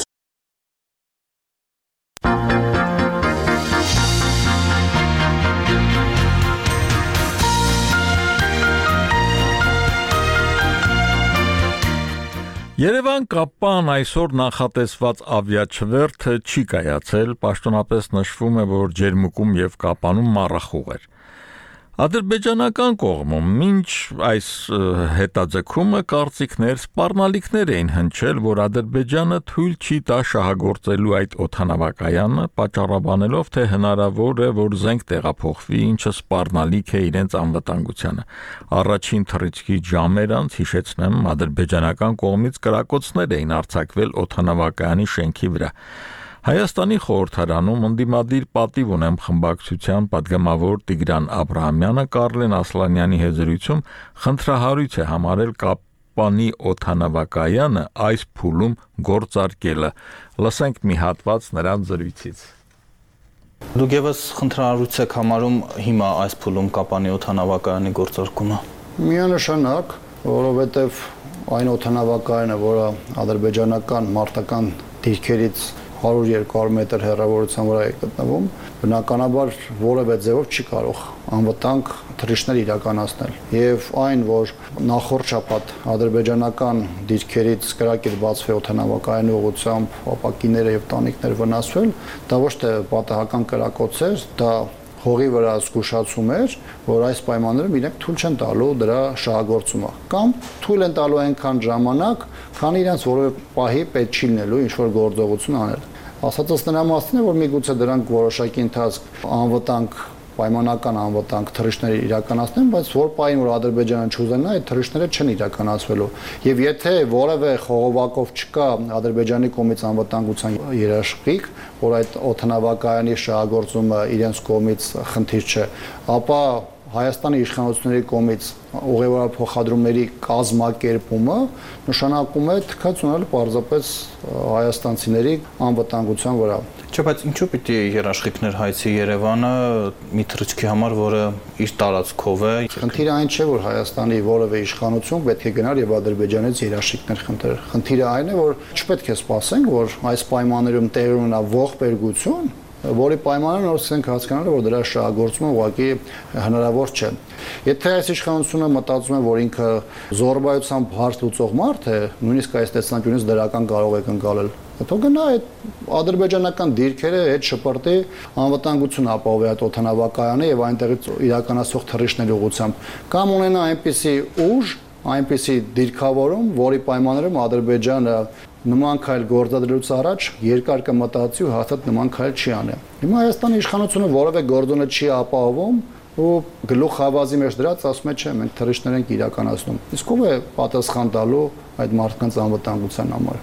Երևան Կապան այսօր նախատեսված ավիաչվերթը չի կայացել, պաշտոնապես նշվում է, որ Ջերմուկում եւ Կապանում մառախուղ էր։ Ադրբեջանական կողմում մինչ այս հետաձգումը կարծիքներ, սպառնալիքներ էին հնչել, որ Ադրբեջանը թույլ չի տա շահագործելու այդ օդանավակայանը, պատճառաբանելով, թե հնարավոր է, որ զենք տեղափոխվի, ինչը սպառնալիք է իրենց անվտանգությանը։ Առաջին թռիչքի ժամեր անց, հիշեցնեմ, ադրբեջանական կողմից կրակոցներ էին արձակվել օդանավակայանի շենքի վրա։ Հայաստանի խորհրդարանում ընդդիմադիր պատիվ ունեմ խմբակցության պատգամավոր Տիգրան Աբրահամյանը Կարլեն Ասլանյանի հետ զրույցում խնդրահարույց է համարել Կապանի օդանավակայանը այս փուլում գործարկելը։ Լսենք մի հատված նրան զրույցից։ Դուք եւս խնդրահարույց եք համարում հիմա այս փուլում Կապանի օդանավակայանի գործարկումը։ Միանշանակ, որովհետեւ այն օդանավակայանը, որը ադրբեջանական մարտական դիրքերից հարյուր երկու հարյուր մետր հեռավորության վրա է գտնվում, բնականաբար որևէ ձևով չի կարող անվտանգ թռիչքներ իրականացնել։ Եվ այն, որ նախորդ շաբաթ ադրբեջանական դիրքերից կրակեր բացվի օդանավակայանի ուղղությամբ ապակիները եւ տանիքներ վնասվել, դա ոչ թե պատահական կրակոց էր, դա հողի վրա զգուշացում էր, որ այս պայմաններում իրենք թույլ չեն տալու դրա շահագործումը կամ թույլ են տալու այնքան ժամանակ, քանի իրենց որևէ պահի պետք չի լինելու ինչ-որ գործողություն անել։ Ասածս նրա մասին է, որ միգուցե դրանք որոշակի ընթացք անվտանգ պայմանական անվտանգ թռիչքներ իրականացնեն, բայց որ պահին որ Ադրբեջանը չուզենա, այդ թռիչքները չեն իրականացվելու։ Եվ եթե որևէ խողովակով չկա Ադրբեջանի կողմից անվտանգության երաշխիք, որ այդ օդանավակայանի շահագործումը իրենց կողմից խնդիր չէ, ապա Հայաստանի իշխանությունների կողմից ուղևորական փոխադրումների կազմակերպումը նշանակում է թքած ունենալ պարզապես հայաստանցիների անվտանգության վրա։ Չէ, բայց ինչու պիտի երաշխիքներ հայցի Երևանը մի թռիչքի համար, որը իր տարածքով է։ Խնդիրը այն չէ, որ Հայաստանի որևէ իշխանություն պետք է գնար եւ Ադրբեջանից երաշխիքներ խնդրեր։ Խնդիրը այն է, որ չպետք է սպասենք, որ այս պայմաններում տեղի ունենա ողբերգություն, որի պայմանները նոր ցենք հասկանալը, որ դրա շահագործումը ուղղակի հնարավոր չէ։ Եթե այս իշխանությունը մտածում է, որ ինքը զորբայությամբ հարց լուծող մարդ է, նույնիսկ այս տեսանկյունից դրական կարող է կնկալել, հետո գնա այդ ադրբեջանական դիրքերը հետ շպրտի անվտանգություն ապահովի այդ օդանավակայանը եւ այնտեղից իրականացող թռիչքների ուղղությամբ, կամ ունենա այնպիսի ուժ, այնպիսի դիրքավորում, որի պայմաններում Ադրբեջանը նման քայլ գործադրելուց առաջ երկար կմտածի ու հաստատ նման քայլ չի անի։ Հիմա Հայաստանի իշխանությունը որևէ գործոնը չի ապահովում ու գլուխ հավազի մեջ դրած ասում է, չէ, մենք թռիչքներ ենք իրականացնում։ Իսկ ով է պատասխան տալու այդ մարդկանց անվտանգության համար։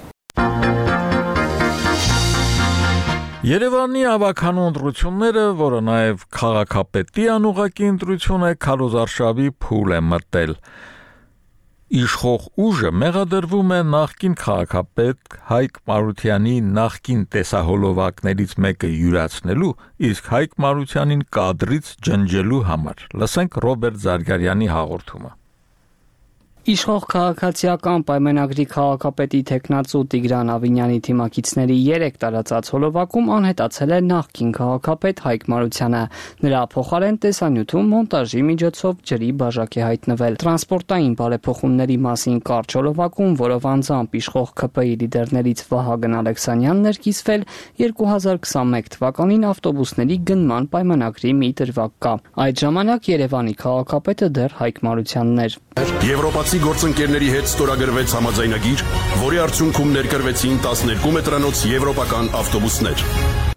Երևանի ավականու ընտրությունները, որը նաև քաղաքապետի անուղղակի ընտրություն է, քարոզարշավի փուլ է մտել։ Իշխող ուժը մեղադրվում է նախկին քաղաքապետ Հայկ Մարությանի նախկին տեսահոլովակներից մեկը յուրացնելու, իսկ Հայկ Մարությանին կադրից ջնջելու համար։ Լսենք Ռոբերտ Զարգարյանի հաղորդումը։ Իշխող քաղաքացիական պայմանագրի քաղաքապետի տեխնացու Տիգրան Ավինյանի թիմակիցների երեք տարածած հոլովակում անհետացել է նախկին քաղաքապետ Հայկ Մարությանը։ Նրա փոխարեն տեսանյութում մոնտաժի միջոցով ջրի բաժակ է հայտնվել։ Տրանսպորտային բարեփոխումների մասին կարճ հոլովակում, որով անձամբ իշխող ՔՊ-ի լիդերներից Վահագն Ալեքսանյանն էր կիսվել, երկու հազար քսանմեկ թվականին ավտոբուսների գնման պայմանագրի մի դրվագ կա։ Այդ ժամանակ Երևանի քաղաքապետը դեռ Հայկ Մարությանն էր։ Եվրոպացի գործընկերների հետ ստորագրվեց համաձայնագիր, որի արդյունքում ներկրվեցին տասներկու մետրանոց եվրոպական ավտոբուսներ։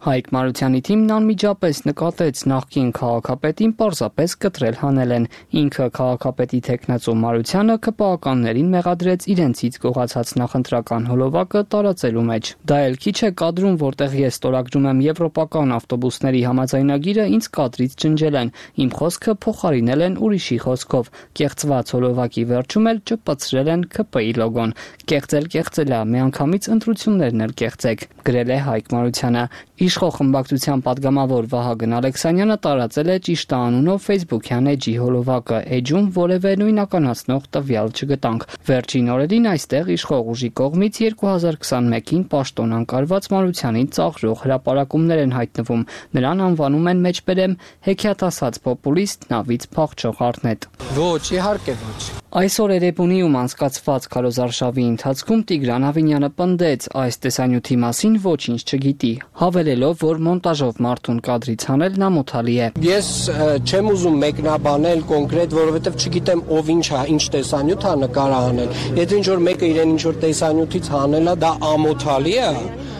Հայկ Մարությանի թիմն անմիջապես նկատեց նախկին քաղաքապետին պարզապես կտրել հանել են։ Ինքը քաղաքապետի տեխնացու Մարությանը ԿՊԱ-ականներին մեղադրեց իրենցից գողացած նախընտրական հոլովակը տարածելու մեջ։ Դա էլ քիչ է կադրում, որտեղ ես ստորագրում եմ եվրոպական ավտոբուսների համաձայնագիրը, ինձ կադրից ջնջել են։ Իմ խոսքը փոխարինել են ուրիշի խոսքով։ Կեղծված հոլովակի վերջում էլ ճպցրել են ՔՊ-ի լոգոն։ Կեղծել կեղծել է, միանգամից ընտրություններն էլ կեղծեք, գրել է Հայկ Մարությանը։ Իշխող խմբակցության падգամավոր Վահագն Ալեքսանյանը տարածել է ճիշտ անունով Facebook-յան էջի հոլովակը, էջում որևէ նույնականացնող տվյալ չգտանք։ Վերջին օրերին այստեղ իշխող ուժի կողմից երկու հազար քսաներկին պաշտոն անկարված Մարությանին ծաղրող հրապարակումներ են հայտնվում։ Նրան անվանում են մեջբերեմ հեքիաթասաց պոպուլիստ, նավից փախչող առնետ։ Ոչ, իհարկե ոչ։ Այսօր Էրեբունիում անցկացված քարոզարշավի ընթացքում Տիգրան Ավինյանը պնդեց այս տեսանյութի մասին ոչինչ չգիտի, հավելելով, որ մոնտաժով մարդուն կադրից հանելն ամոթալի է։ Ես չեմ ուզում մեկնաբանել կոնկրետ, որովհետև չգիտեմ ով ինչ է, ինչ տեսանյութ է նկարը հանել։ Եթե ինչ որ մեկը իրեն ինչ որ տեսանյութից հանել է, դա ամոթալի է։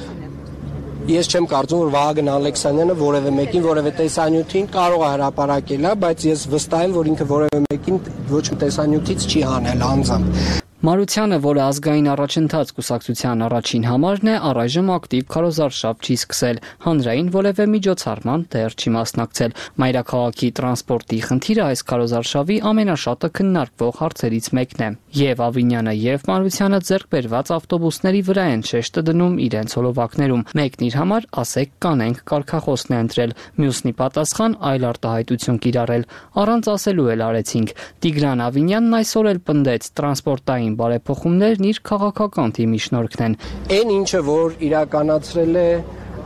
Ես չեմ կարծում, որ Վահագն Ալեքսանյանը որևէ մեկին որևէ տեսանյութին կարող է հրապարակել, բայց ես վստահ եմ, որ ինքը որևէ մեկին ոչ մի տեսանյութից չի հանել անձամբ։ Մարությանը, որը ազգային առաջընթաց կուսակցության առաջին համարն է, առայժմ ակտիվ քարոզարշավ չի սկսել, հանրային որևէ միջոցառման դեռ չի մասնակցել։ Մայրաքաղաքի տրանսպորտի խնդիրը այս քարոզարշավի ամենաշատը քննարկվող հարցերից մեկն է։ Եվ Ավինյանը, եւ Մարությանը ձեռք բերված ավտոբուսների վրա են շեշտը դնում իրենց հոլովակներում։ Մեկն իր համար ասեք կանենք կարգախոսն է ընտրել, մյուսնի պատասխան այլ արտահայտություն կիրառել։ Առանց ասելու էլ արեցինք։ Տիգրան Ավինյանն այսօր էլ պնդեց տրանսպորտային բարեփոխումներն իր քաղաքական թիմի շնորհքն են։ Այն ինչը որ իրականացրել է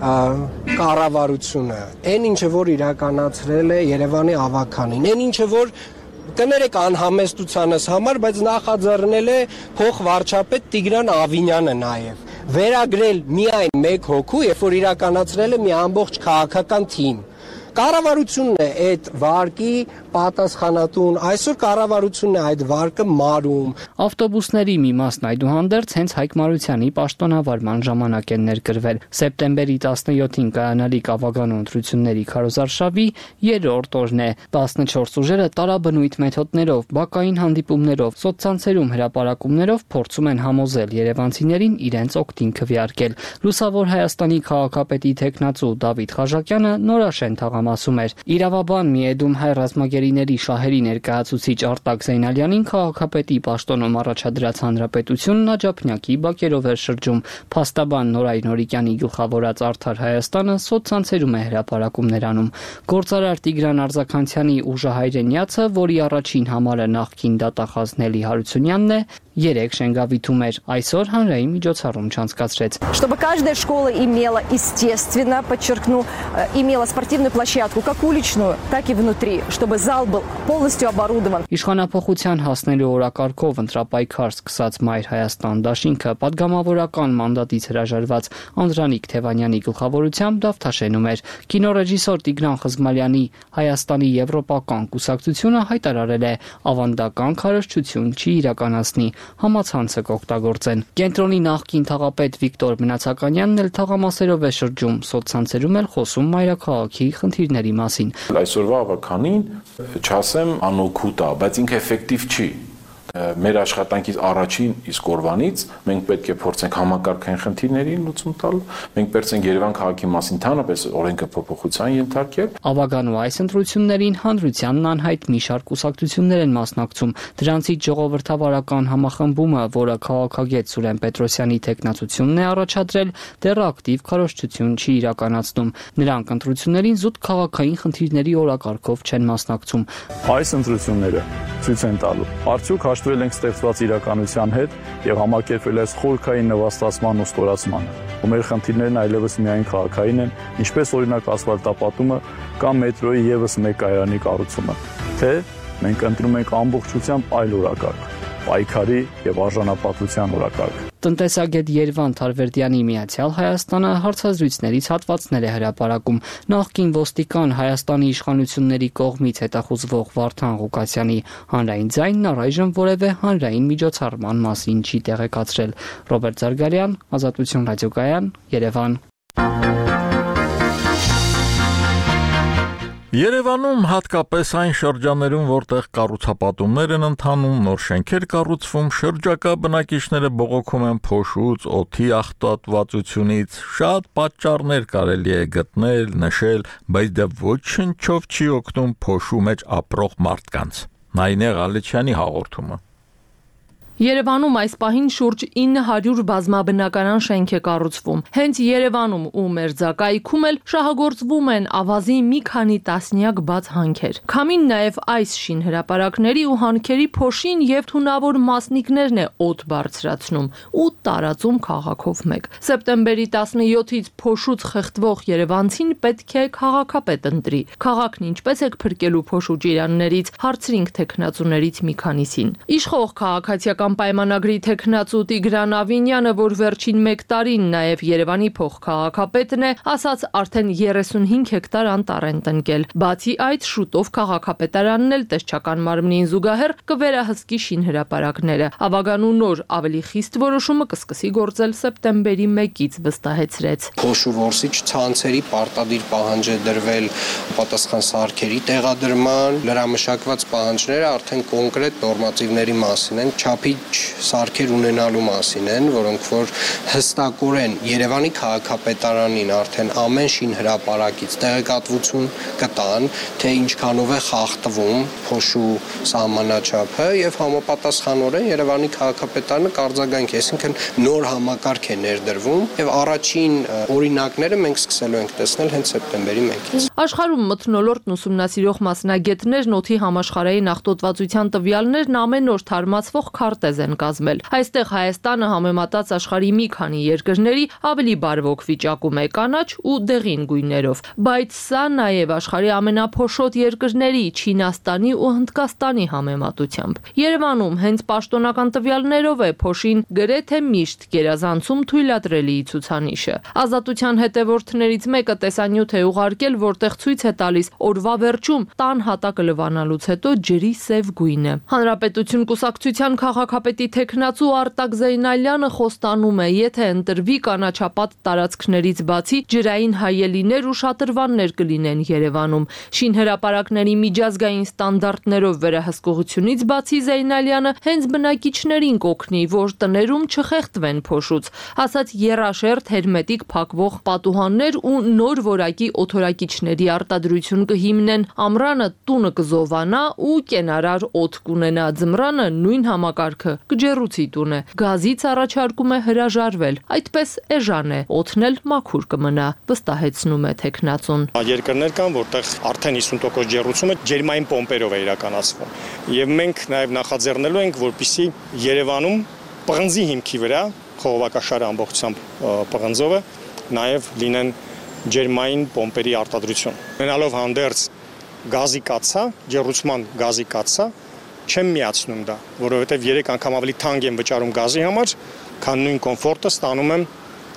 կառավարությունը, այն ինչը որ իրականացրել է Երևանի ավականին, այն ինչը որ կներեք անհամեստությանս համար, բայց նախաձեռնել է փոխվարչապետ Տիգրան Ավինյանը նաև։ Վերագրել միայն մեկ հոգու, երբ որ իրականացրել է մի ամբողջ քաղաքական թիմ։ Կառավարությունն է այդ վարկի պատասխանատուն, այսօր կառավարությունն է այդ վարկը մարում։ Ավտոբուսների մի մասն այդուհանդերձ հենց Հայկ Մարությանի պաշտոնավարման ժամանակ են ներկրվել։ Սեպտեմբերի տասնյոթին կայանալիք ավագանու ընտրությունների քարոզարշավի երրորդ օրն է։ տասնչորս ուժերը տարաբնույթ մեթոդներով, բակային հանդիպումներով, սոցցանցերում հրապարակումներով փորձում են համոզել երևանցիներին իրենց օգտին քվեարկել։ Լուսավոր Հայաստանի քաղաքապետի տեխնացու Դավիթ Խաժակյանը նորաշեն թաղամասում էր։ Իրավաբան Միեդում հայ ռազմագերիների շահերի ներկայացուցիչ Արտակ Զեյնալյանին քաղաքապետի պաշտոնում առաջադրած հանրապետությունն աջափնյակի բակերով էր շրջում։ Փաստաբան Նորայր Նորիկյանի գլխավորած Արդար Հայաստանը սոցցանցերում է հրապարակումներ անում։ Գործարար Տիգրան Արձաքանցյանի ուժահայրենյացը, որի առաջին համարը նախկին դատախազ Նելի Հարությունյանն է, երեք շենգավիթում էր, այսօր հանրային միջոցառում չանցկացրեց։ Чтобы каждая школа имела, естественно, подчеркну, имела спортивную площадку, как уличную, так и внутри, чтобы зал был полностью оборудован. Իշխանափոխության հասնելու օրակարգով ընտրապայքար սկսած Մայր Հայաստան դաշինքը падգամավորական մանդատից հրաժարված Անդրանիկ Թևանյանի գլխավորությամբ Դավթաշենում էր։ Կինոռեժիսոր Տիգրան Խզմալյանի Հայաստանի եվրոպական կուսակցությունը հայտարարել է ավանդական քարոզչություն չի իրականացնի, համացանցը կօգտագործեն։ Կենտրոնի նախկին թաղապետ Վիկտոր Մնացականյանն էլ թաղամասերով է շրջում, սոցցանցերում էլ խոսում մայրաքաղաքի խնդիրների մասին։ Այսօրվա ավականին չասեմ անօգուտ է, բայց ինքը էֆեկտիվ չի։ Մեր աշխատանքից առաջին իսկ օրվանից մենք պետք է փորձենք համակարգային խնդիրներին լուծում տալ, մենք պետք է Երևան քաղաքի մասին ընդհանրապես օրենքը փոփոխության ենթարկել։ Ավագանու այս ընտրություններին հանրությանն անհայտ մի շարք կուսակցություններ են մասնակցում։ Դրանցից ժողովրդավարական համախմբումը, որը քաղաքագետ Սուրեն Պետրոսյանի տեխնացությունն է առաջադրել, դեռ ակտիվ քարոզչություն չի իրականացնում։ Նրանք ընտրություններին զուտ քաղաքային խնդիրների օրակարգով չեն մասնակցում։ Այս ընտրությունները ցույց են տալու արդյոք հաշտվել ենք ստեղծված իրականության հետ եւ համակերպվել այս խորքային նվաստացման ու ստորացմանը։ Ու մեր խնդիրներն այլևս միայն քաղաքային են, ինչպես օրինակ ասֆալտապատումը կամ մետրոյի եւս մեկ կայարանի կառուցումը, թե մենք ընտրում ենք ամբողջությամբ այլ օրակարգ, պայքարի եւ արժանապատվության օրակարգ։ Տնտեսագետ Երվան Թարվերդյանի Միացյալ Հայաստանը հարցազրույցներից հատվածներ է հրապարակում։ Նախկին ոստիկան Հայաստանի իշխանությունների կողմից հետախուզվող Վարդան Ղուկասյանի հանրային ձայնն առայժմ որևէ հանրային միջոցառման մասին չի տեղեկացրել։ Ռոբերտ Զարգարյան, Ազատություն ռադիոկայան, Երևան։ Երևանում հատկապես այն շրջաններում, որտեղ կառուցապատումներ են ընթանում, նոր շենքեր կառուցվում, շրջակա բնակիչները բողոքում են փոշուց, օդի աղտոտվածությունից, շատ պատճառներ կարելի է գտնել, նշել, բայց դա ոչնչով չի օգնում փոշու մեջ ապրող մարդկանց։ Նայինե Ղալիչյանի հաղորդումը։ Երևանում այս պահին շուրջ ինը հարյուր բազմաբնականան շենք է կառուցվում։ Հենց Երևանում ու Մերձակայքում էլ շահագործվում են ավազի մի քանի տասնյակ բաց հանքեր։ Քամին նաև այս շինհրապարակների ու հանքերի փոշին եւ թունավոր մասնիկներն է օդ բարձրացնում ու տարածում քաղաքով մեկ։ Սեպտեմբերի տասնյոթից փոշուց խեղդվող երևանցին պետք է քաղաքապետ ընտրի։ Քաղաքն ինչպես է փրկելու փոշու ջիրաններից, հարցրինք տեխնացուներից մի քանիսին։ Իշխող քաղաքացիական պայմանագրի տեխնացու Տիգրան Ավինյանը, որ վերջին մեկ տարին նաև Երևանի փոխքաղաքապետն է, ասաց արդեն երեսունհինգ հեկտար անտառ են տնկել։ Բացի այդ, շուտով քաղաքապետարանն էլ տեսչական մարմնին զուգահեռ կվերահսկի շինհրապարակները։ Ավագանու նոր ավելի խիստ որոշումը կսկսի գործել սեպտեմբերի մեկից, վստահեցրեց։ Փոշու որսիչ ցանցերի պարտադիր պահանջ է դրվել պատասխան սարքերի տեղադրման, լրամշակված պահանջները արդեն կոնկրետ նորմատիվների մասին են, չափի սարքեր ունենալու մասին են, որոնք որ հստակորեն Երևանի քաղաքապետարանին արդեն ամեն շինհրապարակից տեղեկատվություն կտան, թե ինչքանով է խախտվում փոշու սահմանաչափը եւ համապատասխանորեն Երևանի քաղաքապետարանը կարձագանքի, այսինքն նոր համակարգ է ներդրվում եւ առաջին օրինակները մենք սկսելու ենք տեսնել հենց սեպտեմբերի մեկից։ Աշխարհում մթնոլորտն ուսումնասիրող մասնագետներն օդի համաշխարհային աղտոտվածության տվյալներն ամեն օր թարմացվող քարտեզ են կազմել։ Այստեղ Հայաստանը համեմատած աշխարհի մի քանի երկրների ավելի բարվոք վիճակում է կանաչ ու դեղին գույներով, բայց սա նաև աշխարհի ամենափոշոտ երկրների Չինաստանի ու Հնդկաստանի համեմատությամբ։ Երևանում հենց պաշտոնական տվյալներով է փոշին գրեթե միշտ գերազանցում թույլատրելի ցուցանիշը։ Ազատության հետևորդներից մեկը տեսանյութ է ուղարկել, որտեղ ցույց է տալիս օրվա վերջում տան հատակը լվանալուց հետո ջրի սև գույնը։ Հանրապետություն կուսակցության քաղաքապետի տեխնացու Արտակ Զեյնալյանը խոստանում է, եթե ընտրվի կանաչապատ տարածքներից բացի ջրային հայելիներ ու շատրվաններ կլինեն Երևանում։ Շինհրապարակների միջազգային ստանդարտներով վերահսկողությունից բացի Զեյնալյանը հենց բնակիչներին կօգնի, որ տներում չխեղդվեն փոշուց, ասած եռաշերտ հերմետիկ փակվող պատուհաններ ու նոր որակի օթորակիչների արտադրություն կհիմնեն, ամռանը տունը կզովանա ու կենարար օդ կունենա, ձմռանը նույն համակարգը կջեռուցի տուն է, գազից առաջարկում է հրաժարվել, այդպես էժան է, օդն էլ մաքուր կմնա, վստահեցնում է տեխնացուն։ Երկրներ կան, որտեղ արդեն հիսուն տոկոս ջեռուցումը ջերմային պոմպերով է իրականացվում։ Եվ մենք նաև նախաձեռնելու ենք, որպեսզի Երևանում պղնձի հիմքի վրա խողովակաշարը ամբողջությամբ պղնձովը նաև լինեն ջերմային պոմպերի արտադրություն։ Ունենալով հանդերձ գազի կաթսա, ջեռուցման գազի կաթսա, չեմ միացնում դա, որովհետև երեք անգամ ավելի թանկ եմ վճարում գազի համար, քան նույն կոմֆորտը ստանում եմ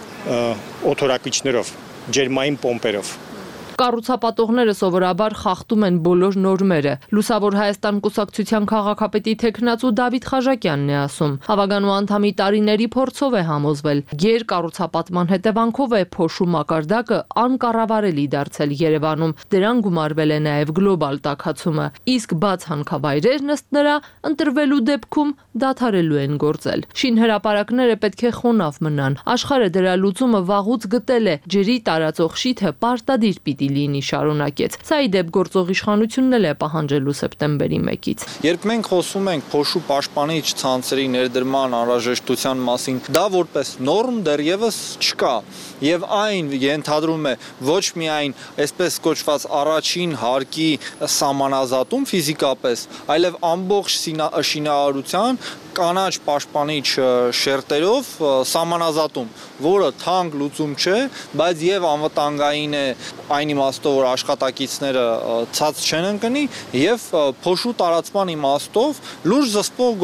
օթորակիչներով, ջերմային պոմպերով։ Կառուցապատողները սովորաբար խախտում են բոլոր նորմերը։ Լուսավոր Հայաստան կուսակցության քաղաքապետի տեխնացու Դավիթ Խաժակյանն է ասում։ Հավագանու անդամի տարիների փորձով է համոզվել։ Գեր կառուցապատման հետևանքով է փոշու մակարդակը անկառավարելի դարձել Երևանում։ Դրան գումարվել է նաև գլոբալ տաքացումը։ Իսկ բաց հանքավայրերն ըստ նրա ընտրվելու դեպքում դադարելու են գործել։ Շինհրապարակները պետք է խոնավ մնան։ Աշխարհը դրա լուծումը վաղուց գտել է։ Ջրի տարածող շիթը պարտադիր պիտի լինի, շարունակեց։ Սա ի դեպ գործող իշխանությունն էլ է պահանջելու սեպտեմբերի մեկից։ Երբ մենք խոսում ենք փոշու պաշտպանիչ ցանցերի ներդրման անհրաժեշտության մասին, դա որպես նորմ դեռևս չկա, եւ այն ենթադրում է ոչ միայն այսպես կոչված առաջին հարկի սահմանազատում ֆիզիկապես, այլև ամբողջ շինարարության կանաչ պաշտպանիչ շերտերով սահմանազատում, որը թանկ լուծում չէ, բայց եւ անվտանգային է այն իմաստով, որ աշխատակիցները ցած չեն ընկնի եւ փոշու տարածման իմաստով լուրջ զսպող գործոն է։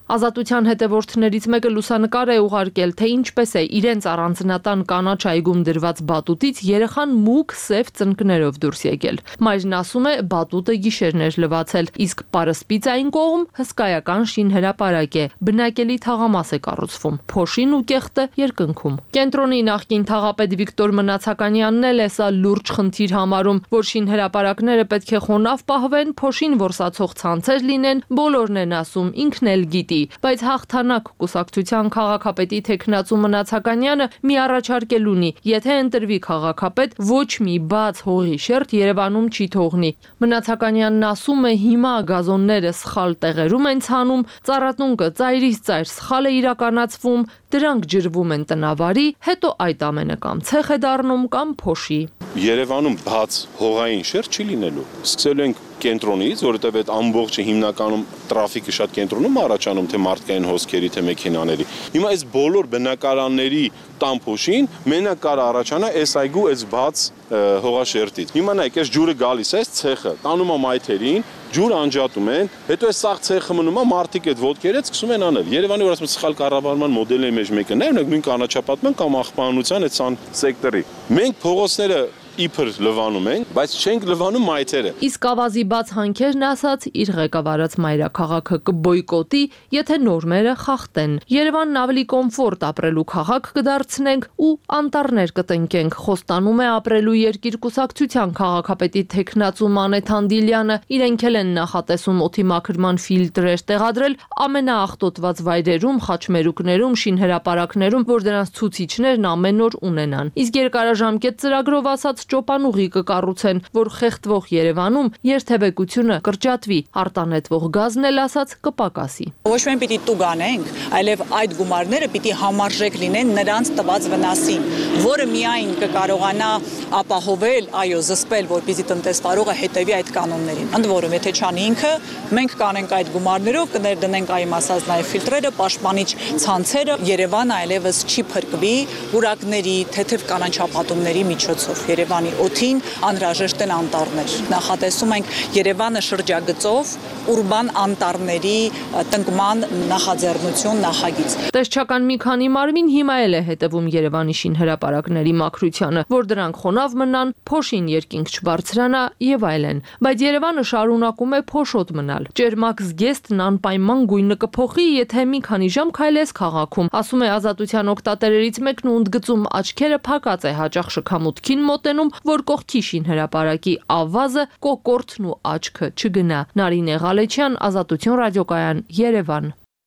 Ազատության հետևորդներից մեկը լուսանկար է ուղարկել, թե ինչպես է իրենց առանձնատան կանաչ այգում դրված բատուտից երեխան մուգ սև ծնկներով դուրս եկել։ Մայրն ասում է, բատուտը գիշերն էր լվացել, իսկ պարսպիցային կողմ հսկայական շինհրապարակ է, բնակելի թաղամաս է կառուցվում, փոշին ու կեղտը երկնքում։ Կենտրոնի նախկին թաղապետ Վիկտոր Մնացականյանն էլ է սա լուրջ խնդիր համարում, որ շինհրապարակները պետք է խոնավ պահվեն, փոշին որսացող ցանցեր լինեն, բոլորն են ասում, ինքն էլ գիտի, բայց հաղթանակ կուսակցության քաղաքապետի թեկնածու Մնացականյանը մի առաջարկել ունի, եթե ընտրվի քաղաքապետ, ոչ մի բաց հողի շերտ Երևանում չի թողնի։ Մնացականյանն ասում է, հիմա գազոնները սխալ տեղերում են ցանում, ծառատունկը ծայրից ծայր սխալ է իրականացվում, դրանք ջրվում են տնավարի, հետո այդ ամենը կամ ցեխ է դառնում կամ փոշի։ Երևանում բաց հողային շերտ չի լինելու։ Սկսելու ենք կենտրոնից, որովհետև այդ ամբողջը հիմնականում տրաֆիկը շատ կենտրոնում առաջանում, թե մարդկային հոսքերի, թե մեքենաների։ Հիմա այս բոլոր բնակարանների տան փոշին մենակ կարող առաջանա այս այգու այս բաց հողաշերտից։ Հիմա նայեք, այս ջուրը գալիս է, այս ցեխը տանում է մայթերին, ջուր անջատում են, հետո այս սաղ ցեխը մնում է, մարդիկ այդ ոտքերից սկսում են անել։ Երևանի որ ասում սխալ կառավարման մոդելների մեջ մեկը նա է նույն կանաչապատման կամ աղբանության այդ ցան սեկտորի։ Մենք փողոցները իբր լվանում ենք, բայց չենք լվանում մայթերը։ Իսկ ավազի բաց հանքերն ասած իր ղեկավարած մայրաքաղաքը կբոյկոտի, եթե նորմերը խախտեն։ Երևանն ավելի կոմֆորտ ապրելու քաղաք կդարձնենք ու անտառներ կտնկենք, խոստանում է ապրելու երկիր կուսակցության քաղաքապետի թեկնածու Մանե Թանդիլյանը։ Իրենք էլ են նախատեսում օդի մաքրման ֆիլտրեր տեղադրել ամենաաղտոտված վայրերում, խաչմերուկներում, շինհրապարակներում, որ դրանց ցուցիչներն ամեն օր ունենան։ Իսկ երկարաժամկետ ծրագրով ասած ճոպանուղի կկառուցեն, որ խեղդվող Երևանում երթևեկությունը կրճատվի, արտանետվող գազն էլ ասած կպակասի։ Ոչ միայն պիտի տուգ անենք, այլև այդ գումարները պիտի համարժեք լինեն նրանց տված վնասին, որը միայն կկարողանա ապահովել, այո, զսպել, որպեսզի տնտեսվարողը հետևի այդ կանոններին։ Ընդ որում, եթե չանի ինքը, մենք կանենք այդ գումարներով, կներդնենք այ ասած նաև ֆիլտրերը, պաշտպանիչ ցանցերը, Երևանը այլևս չի փրկվի որակների, թեթև կանաչապատումների միջոցով։ Երևանի օդին անհրաժեշտ են անտառներ։ Նախատեսում ենք Երևանը շրջագծով ուրբան անտառների տնկման նախաձեռնություն նախագիծ։ Տեսչական մի քանի մարմին հիմա էլ է հետևում Երևանի շինհրապարակների մաքրությանը, որ դրանք խոնավ մնան, փոշին երկինք չբարձրանա եւ այլն։ Բայց Երևանը շարունակում է փոշոտ մնալ։ Ճերմակ զգեստն անպայման գույնը կփոխի, եթե մի քանի ժամ քայլես քաղաքում, ասում է Ազատության օգտատերերից մեկն ու ընդգծում աչքերը փակած է հաճախ շքամուտքին մոտենում, որ կողքի շինհրապարակի ավազը, կոկորտն ու աչքը չգնա։ Նարինե Ղալեչյան, Ազատություն ռադիոկայան, Երևան։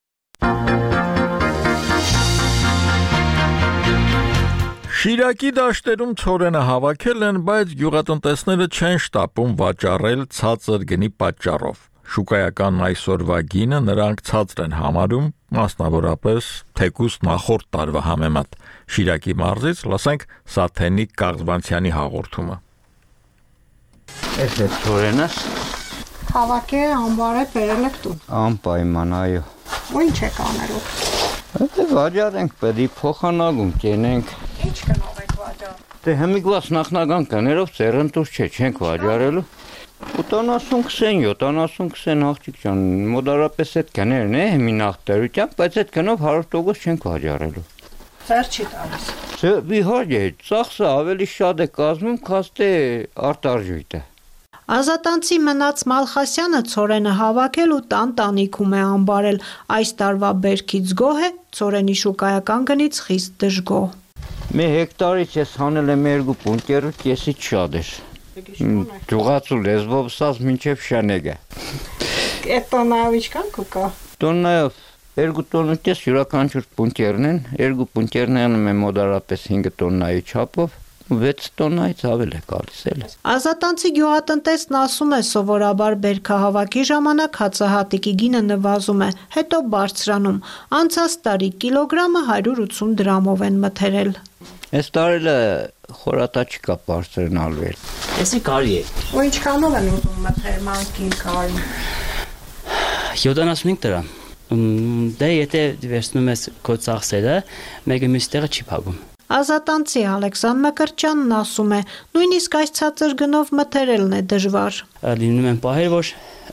Շիրակի դաշտերում ցորենը հավաքել են, բայց գյուղատնտեսները չեն շտապում վաճառել ցածր գնի պատճառով։ Շուկայական այսօրվա գինը նրանք ցածր են համարում, մասնավորապես թեկուզ նախորդ տարվա համեմատ։ Շիրակի մարզից լսենք Սաթենիկ Կաղզվանցյանի հաղորդումը։ Այս է ցորենը։ Հավաքի ամբարը բերել եք տուն։ Անպայման, այո։ Ու ինչ եք անելու։ Դե վաճառենք, պետք է փոխանակում կենենք։ Ինչ կնով եք վաճառ։ Դե հմիգլաս նախնական կներով ծերընտուր չէ, չենք վաճառելու։ ութանասուն քսեն, յոթանասուն քսեն աղջիկ ջան, մոդարապես այդ կներն է մի նախտերությամբ, բայց այդ կնով հարյուր տոկոս չենք վաճառելու։ Ձեր չի տալիս։ Չէ, իհարկե, ծախսը ավելի շատ է կազմում, քան թե արտարժույթը։ Ազատանցի Մնաց Մալխասյանը ցորենը հավաքել ու տան տանիքում է ամբարել։ Այս տարվա բերքից գոհ է, ցորենի շուկայական գնից խիստ դժգոհ։ Մի հեկտարից ես հանել եմ երկու բունկեր, կեսից շատ էր։ Ճուղացու լեզվով սազ մինչև շանեգը։ Այդ տոնայով ինչքան կուկա։ Տոնայով երկու տոնը կես յուրաքանչյուր բունկերն են, երկու բունկերն անում են մոդարապես հինգ տոննայի չափով, վեց տոննայից ավել է գալիս էլ։ Ազատանցի գյուղատնտեսն ասում է, սովորաբար բերքահավաքի ժամանակ հացահատիկի գինը նվազում է, հետո բարձրանում։ Անցած տարի կիլոգրամը հարյուր ութսուն դրամով են մթերել։ Այս տարելը խորատա չկա բարձրնալու էլ։ Էսի կարի է։ Ու ինչքանով են ուզում մթել մանկին կարի։ յոթանասունհինգ դրամ։ Դե եթե վերցնում ես քո ծախսերը, մեկը մյուս տեղը չի փակում։ Ազատանցի Ալեքսան Մկրտչյանն ասում է, նույնիսկ այս ցածր գնով մթերելն է դժվար։ Լինում են պահեր, որ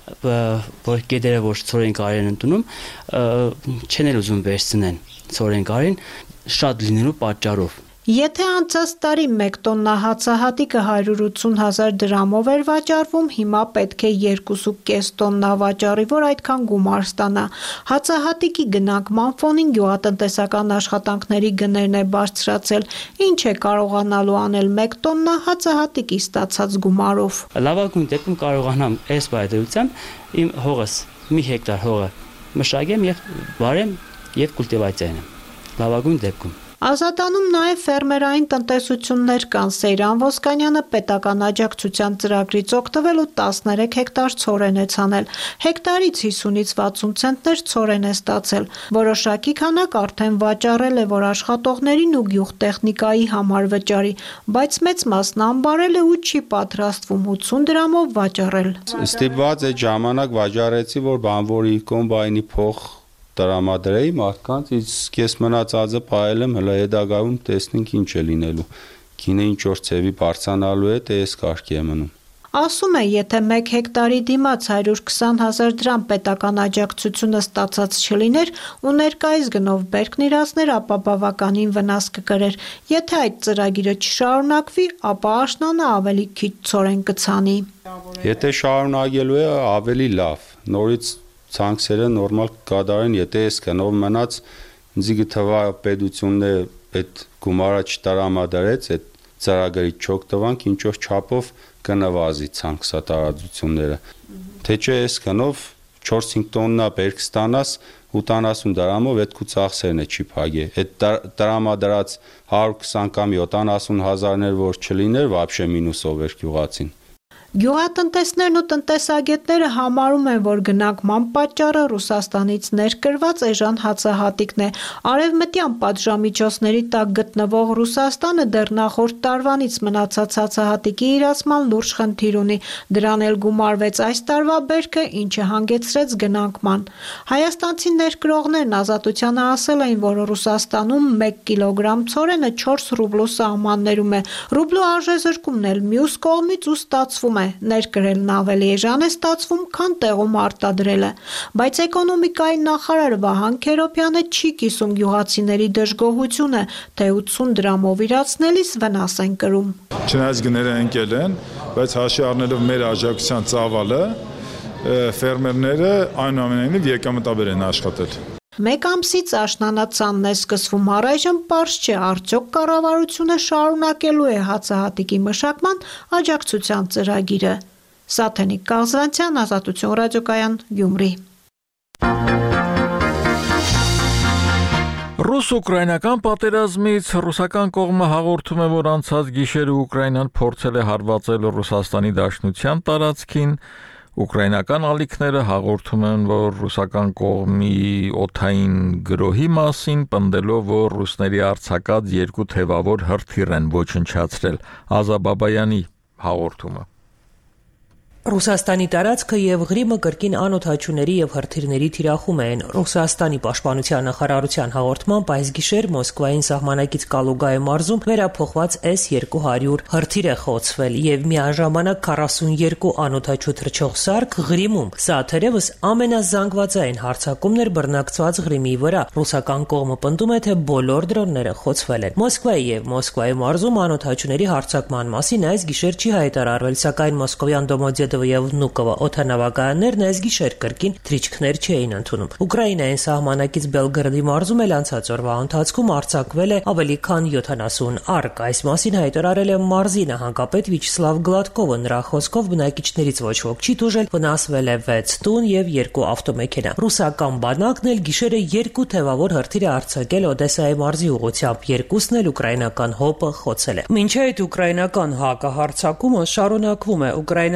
որ գետերը որ ծորեն կարեն ընդունում, չեն էլ ուզում վերցնեն ծորեն կարեն շատ լինելու պատճառով։ Եթե անցած տարի մեկ տոննա հացահատիկը հարյուր ութսուն հազար դրամով էր վաճառվում, հիմա պետք է երկու կես տոննա վաճառի, որ այդքան գումար ստանա։ Հացահատիկի գնանկման ֆոնին գյուղատնտեսական աշխատանքների գներն է բարձրացել, ինչ է կարողանալու անել մեկ տոննա հացահատիկի ստացած գումարով։ Լավագույն դեպքում կարողանամ այս բայդրությամբ իմ հողս մի հեկտար հողը մշակեմ եւ վարեմ եւ կուլտիվացիա անեմ։ Լավագույն դեպքում Ազատանում նաև ֆերմերային տնտեսություններ կան։ Սեյրան Ոսկանյանը պետական աջակցության ծրագրից օգտվել ու տասներեք հեկտար ցորեն է ցանել։ Հեկտարից հիսունից վաթսուն ցենտներ ցորեն է ստացել։ Որոշակի քանակ արդեն վաճառել է, որ աշխատողներին ու գյուղտեխնիկայի համար վճարի, բայց մեծ մասն անբարել է ու չի պատրաստվում ութսուն դրամով վաճառել։ Ստիպված է ժամանակ վաճառեցի, որ բանվորի կոմբայնի փող տրամադրեի մարդկանց, իսկ ես մնացածը պահել եմ, հələ հետագայում տեսնենք ինչ է լինելու։ Գինը ինչ որ ցևի բարձրանալու է, թե ես կարգի եմ մնում։ Ասում է, եթե մեկ հեկտարի դիմաց հարյուր քսան հազար դրամ պետական աջակցությունը ստացած չլիներ ու ներկայիս գնով բերքն իրացներ, ապա բավականին վնաս կկրեր։ Եթե այդ ծրագիրը չշարունակվի, ապա աշնանը ավելի քիչ ցորեն կցանի։ Եթե շարունակելու է, ավելի լավ։ Նորից ցանքսերը նորմալ կկատարեն, եթե ես կնով մնաց, ինձ գտվա պետությունն է այդ գումարը չտրամադրեց, այդ ծրագրի չօգտվանք, ինչ որ չափով կնվազի ցանքսատարածությունները։ Թե չէ ես կնով չորս-հինգ տոննա բերք ստանաս, ութանասուն դրամով այդ քու ծախսերն է չի փագե։ Այդ տրամադրած հարյուր քսան կամ յոթանասուն հազարներ որ չլիներ, вообще մինուսով էր գյուղացին։ Գյուղատնտեսներն ու տնտեսագետները համարում են, որ գնանկման պատճառը Ռուսաստանից ներկրված էժան հացահատիկն է։ Արևմտյան պատժամիջոցների տակ գտնվող Ռուսաստանը դեռ նախորդ տարվանից մնացած հացահատիկի իրացման լուրջ խնդիր ունի։ Դրան էլ գումարվեց այս տարվա բերքը, ինչը հանգեցրեց գնանկման։ Հայաստանցի ներկրողներն Ազատությանը ասել էին, որ Ռուսաստանում մեկ կիլոգրամ ցորենը չորս ռուբլու սահմաններում է։ Ռուբլու արժեզրկումն էլ մյուս կողմից ու ստացվում է ներկրելն ավելի էժան է ստացվում, քան տեղում արտադրելը, բայց էկոնոմիկայի նախարար Վահան Քերոբյանը չի կիսում գյուղացիների դժգոհությունը, թե ութսուն դրամով իրացնելիս վնաս են կրում։ Չնայած գները ընկել են, բայց հաշվի առնելով մեր աջակցության ծավալը, ֆերմերները այնուամենայնիվ եկամտաբեր են աշխատել։ Մեկ ամսից աշնանացանն է սկսվում, առայժմ պարզ չէ, արդյոք կառավարությունը շարունակելու է հացահատիկի մշակման աջակցության ծրագիրը։ Սաթենիկ Կազանցյան, Ազատություն ռադիոկայան, Գյումրի։ Ռուս-ուկրաինական պատերազմից ռուսական կողմը հաղորդում է, որ անցած գիշերը Ուկրաինան փորձել է հարվածել Ռուսաստանի Դաշնության տարածքին։ Ուկրաինական ալիքները հաղորդում են, որ ռուսական կողմի օդային գրոհի մասին, պնդելով, որ ռուսների արձակած երկու թևավոր հրթիռ են ոչնչացրել։ Ազա Բաբայանի հաղորդումը։ Ռուսաստանի տարածքը եւ Ղրիմը կրկին անօդաչուների եւ հրթիռների թիրախում են։ Ռուսաստանի պաշտպանության նախարարության հաղորդմամբ այս գիշեր Մոսկվային սահմանակից Կալուգայի մարզում վերափոխված էս երկու հարյուր հրթիռ է խոցվել եւ միաժամանակ քառասունյոթ անօդաչու թռչող սարք Ղրիմում։ Սա թերևս ամենազանգվածային հարձակումն էր բռնակցված Ղրիմի վրա։ Ռուսական կողմը պնդում է, թե բոլոր դրոնները խոցվել են։ Մոսկվայի եւ Մոսկվայի մարզում անօդաչուների հարձակման մասին այս գիշեր չի հայտարարվել, սակայն մոսկովյան Դոմոդեդովը եւ Վնուկովը օդանավակայաններն այս գիշեր կրկին թռիչքներ չէին ընդունում։ Ուկրաինայի սահմանակից Բելգրադի մարզում էլ անցած օրվա ընթացքում արձակվել է ավելի քան յոթանասուն արկ։ Այս մասին հայտարարել է մարզի նահանգապետ Վիչսլավ Գլադկովը։ Նրա խոսքով բնակիչներից ոչ ոք չի տուժել, վնասվել է վեց տուն եւ երկու ավտոմեքենա։ Ռուսական բանակն էլ գիշերը երկու թևավոր հրթիռ է արձակել Օդեսայի մարզի ուղղությամբ, երկուսն էլ ուկրաինական հոպը խոցել է։ Մինչ այդ ուկրաինական հակահարձակումը շարունակվում է։ Ուկրաինացիները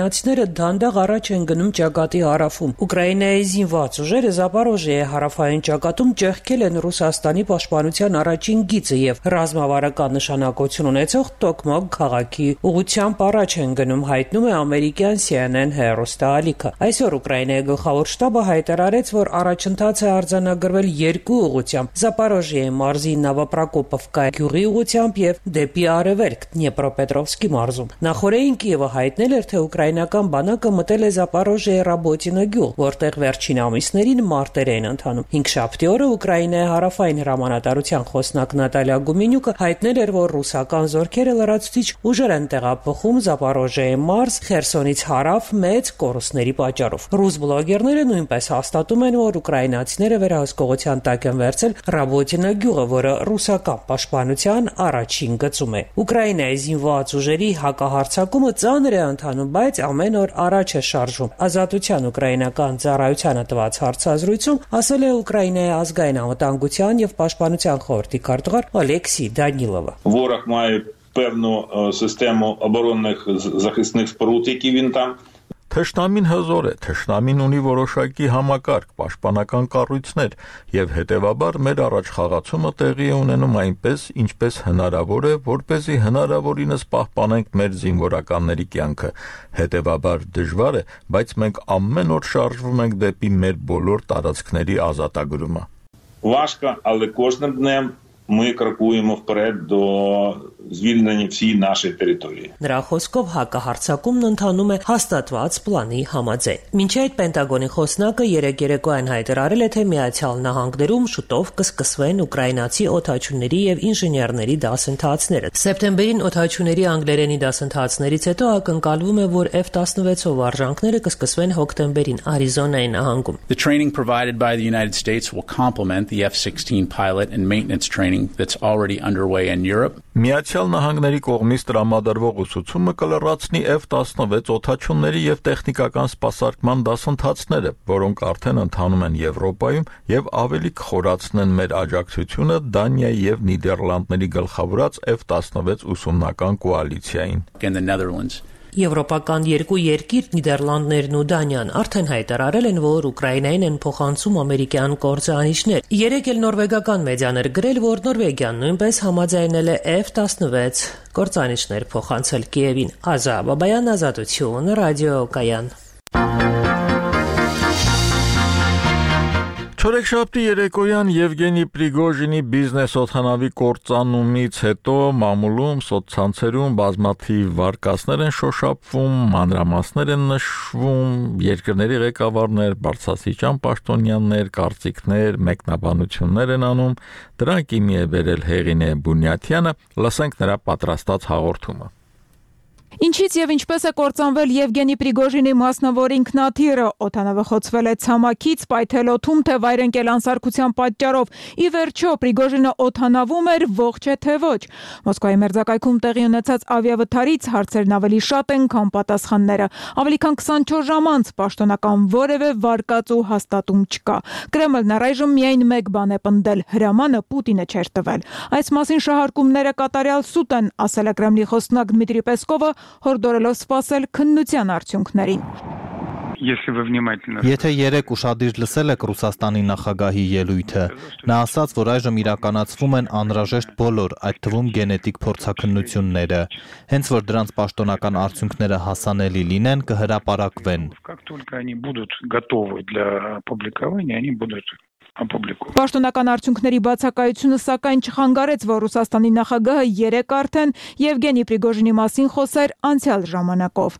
դանդաղ առաջ են գնում ճակատի հարավում։ Ուկրաինայի զինված ուժերը Զապորոժիայի հարավային ճակատում ճեղքել են Ռուսաստանի պաշտպանության առաջին գիծը եւ ռազմավարական նշանակություն ունեցող Տոկմոկ քաղաքի ուղղությամբ առաջ են գնում, հայտնում է ամերիկյան C N N հեռուստաալիքը։ Այսօր Ուկրաինայի գլխավոր շտաբը հայտարարեց, որ առաջընթաց է արձանագրվել երկու ուղղությամբ՝ Զապորոժիայի մարզի Նովոպրոկոպովկա գյուղի ուղղությամբ եւ դեպի արևելք Դնեպրոպետրովսկի մարզում։ Նախորդին Կիևը հայտնել էր, թե ուկրաինական բանակը մտել է Զապորոժիայի Ռաբոտինո գյուղ, որտեղ վերջին ամիսներին մարտեր էին ընթանում։ Հինգշաբթի օրը Ուկրաինայի հարավային հրամանատարության խոսնակ Նատալիա Գումենյուկը հայտնել էր, որ ռուսական զորքերը լրացուցիչ ուժեր են տեղափոխում Զապորոժիայի մարզ Խերսոնից հարավ մեծ կորուստների պատճառով։ Ռուս բլոգերները նույնպես հաստատում են, որ ուկրաինացիները վերահսկողության տակ են վերցել Ռաբոտինո գյուղը, որը ռուսական պաշտպանության առաջին գծում է։ Ուկրաինայի զինված ուժերի հակահարձակումը ծանր է ընթանում, բայց ամեն օր առաջ է շարժվում։ Ազատության ուկրաինական ծառայությանը տված հարցազրույցում ասել է Ուկրաինայի ազգային անվտանգության եւ պաշտպանության խորհրդի քարտուղար Օլեքսій Դանիլովը։ Ворог має певну систему оборонних захисних споруд, які він там. Թշնամին հզոր է, թշնամին ունի որոշակի համակարգ, պաշտպանական կառույցներ եւ հետեւաբար մեր առաջխաղացումը տեղի է ունենում այնպես, ինչպես հնարավոր է, որպեսզի հնարավորինս պահպանենք մեր զինվորականների կյանքը։ Հետեւաբար դժվար է, բայց մենք ամեն օր շարժվում ենք դեպի մեր բոլոր տարածքների ազատագրումը։ Важко, але кожним днем ми крокуємо вперед до звільнення всієї нашої території. Նրա խոսքով հակահարձակումն ընթանում է հաստատված պլանի համաձայն։ Մինչ այդ Պենտագոնի խոսնակը երեկ երեկոյան հայտարարել է, թե Միացյալ Նահանգներում շուտով կսկսվեն ուկրաինացի օդաչուների եւ ինժեներների դասընթացները։ Սեպտեմբերին օդաչուների անգլերենի դասընթացներից հետո ակնկալվում է, որ F տասնվեց-ով արժանքները կսկսվեն հոկտեմբերին Արիզոնայի նահանգում։ The training provided by the United States will complement the F sixteen pilot and maintenance training that's already underway in Europe. Միացյալ Նահանգների կողմից տրամադրվող ուսուցումը կլրացնի F տասնվեց օդաչուների եւ տեխնիկական սպասարկման դասընթացները, որոնք արդեն ընթանում են Եվրոպայում եւ ավելի կխորացնեն մեր աջակցությունը Դանիայի եւ Նիդերլանդների գլխավորած F տասնվեց ուսումնական կոալիցիային։ In the Netherlands. Եվրոպական երկու երկիր Նիդերլանդներն ու Դանիան արդեն հայտարարել են, որ Ուկրաինային են փոխանցում ամերիկյան կորձանիչներ։ Երեկ էլ նորվեգական մեդիան էր գրել, որ Նորվեգիան նույնպես համաձայնել է F տասնվեց կորձանիչներ փոխանցել Կիևին։ Ազա Բաբայան, Ազատություն, Ռադիո Կայան։ Չորեքշաբթի երեկոյան Եվգենի Պրիգոժինի բիզնես օդանավի կործանումից հետո մամուլում, սոցցանցերում բազմաթիվ վարկածներ են շոշափվում, մանրամասներ են նշվում, երկրների ղեկավարներ, բարձրաստիճան պաշտոնյաներ, կարծիքներ, մեկնաբանություններ են անում, դրանք իմի է բերել Հեղինե Բունյաթյանը, լսենք նրա պատրաստած հաղորդումը։ Ինչից եւ ինչպես է կործանվել Եվգենի Պրիգոժինի մասնավոր ինքնաթիռը, օդանավը խոցվել է ցամաքից, պայթելոթում թե վայրենկել անսարքության պատճառով։ Ի վերջո Պրիգոժինը օդանավում էր, ողջ է թե ոչ։ Մոսկվայի մերձակայքում տեղի ունեցած ավիավթարից հարցերն ավելի շատ են, քան պատասխանները։ Ավելի քան քսանչորս ժամ անց պաշտոնական որևէ վարկած ու հաստատում չկա։ Կրեմլն առայժմ միայն մեկ բան է պնդել՝ հրամանը Պուտինը չէր տվել։ Այս մասին շահարկումները կատարյալ սուտ են, ասել է Կրեմլի խոսնակ Դմիտրի Պեսկովը, հորդորելով սպասել քննության արդյունքներին։ Եթե երեք ուշադիր լսել եք Ռուսաստանի նախագահի ելույթը, նա ասաց, որ այժմ իրականացվում են անհրաժեշտ բոլոր, այդ թվում գենետիկ փորձաքննությունները, հենց որ դրանց պաշտոնական արդյունքները հասանելի լինեն, կհրապարակվեն։ Պաշտոնական արդյունքների բացակայությունը սակայն չխանգարեց, որ Ռուսաստանի նախագահը երեկ արդեն Եվգենի Պրիգոժինի մասին խոսեր անցյալ ժամանակով։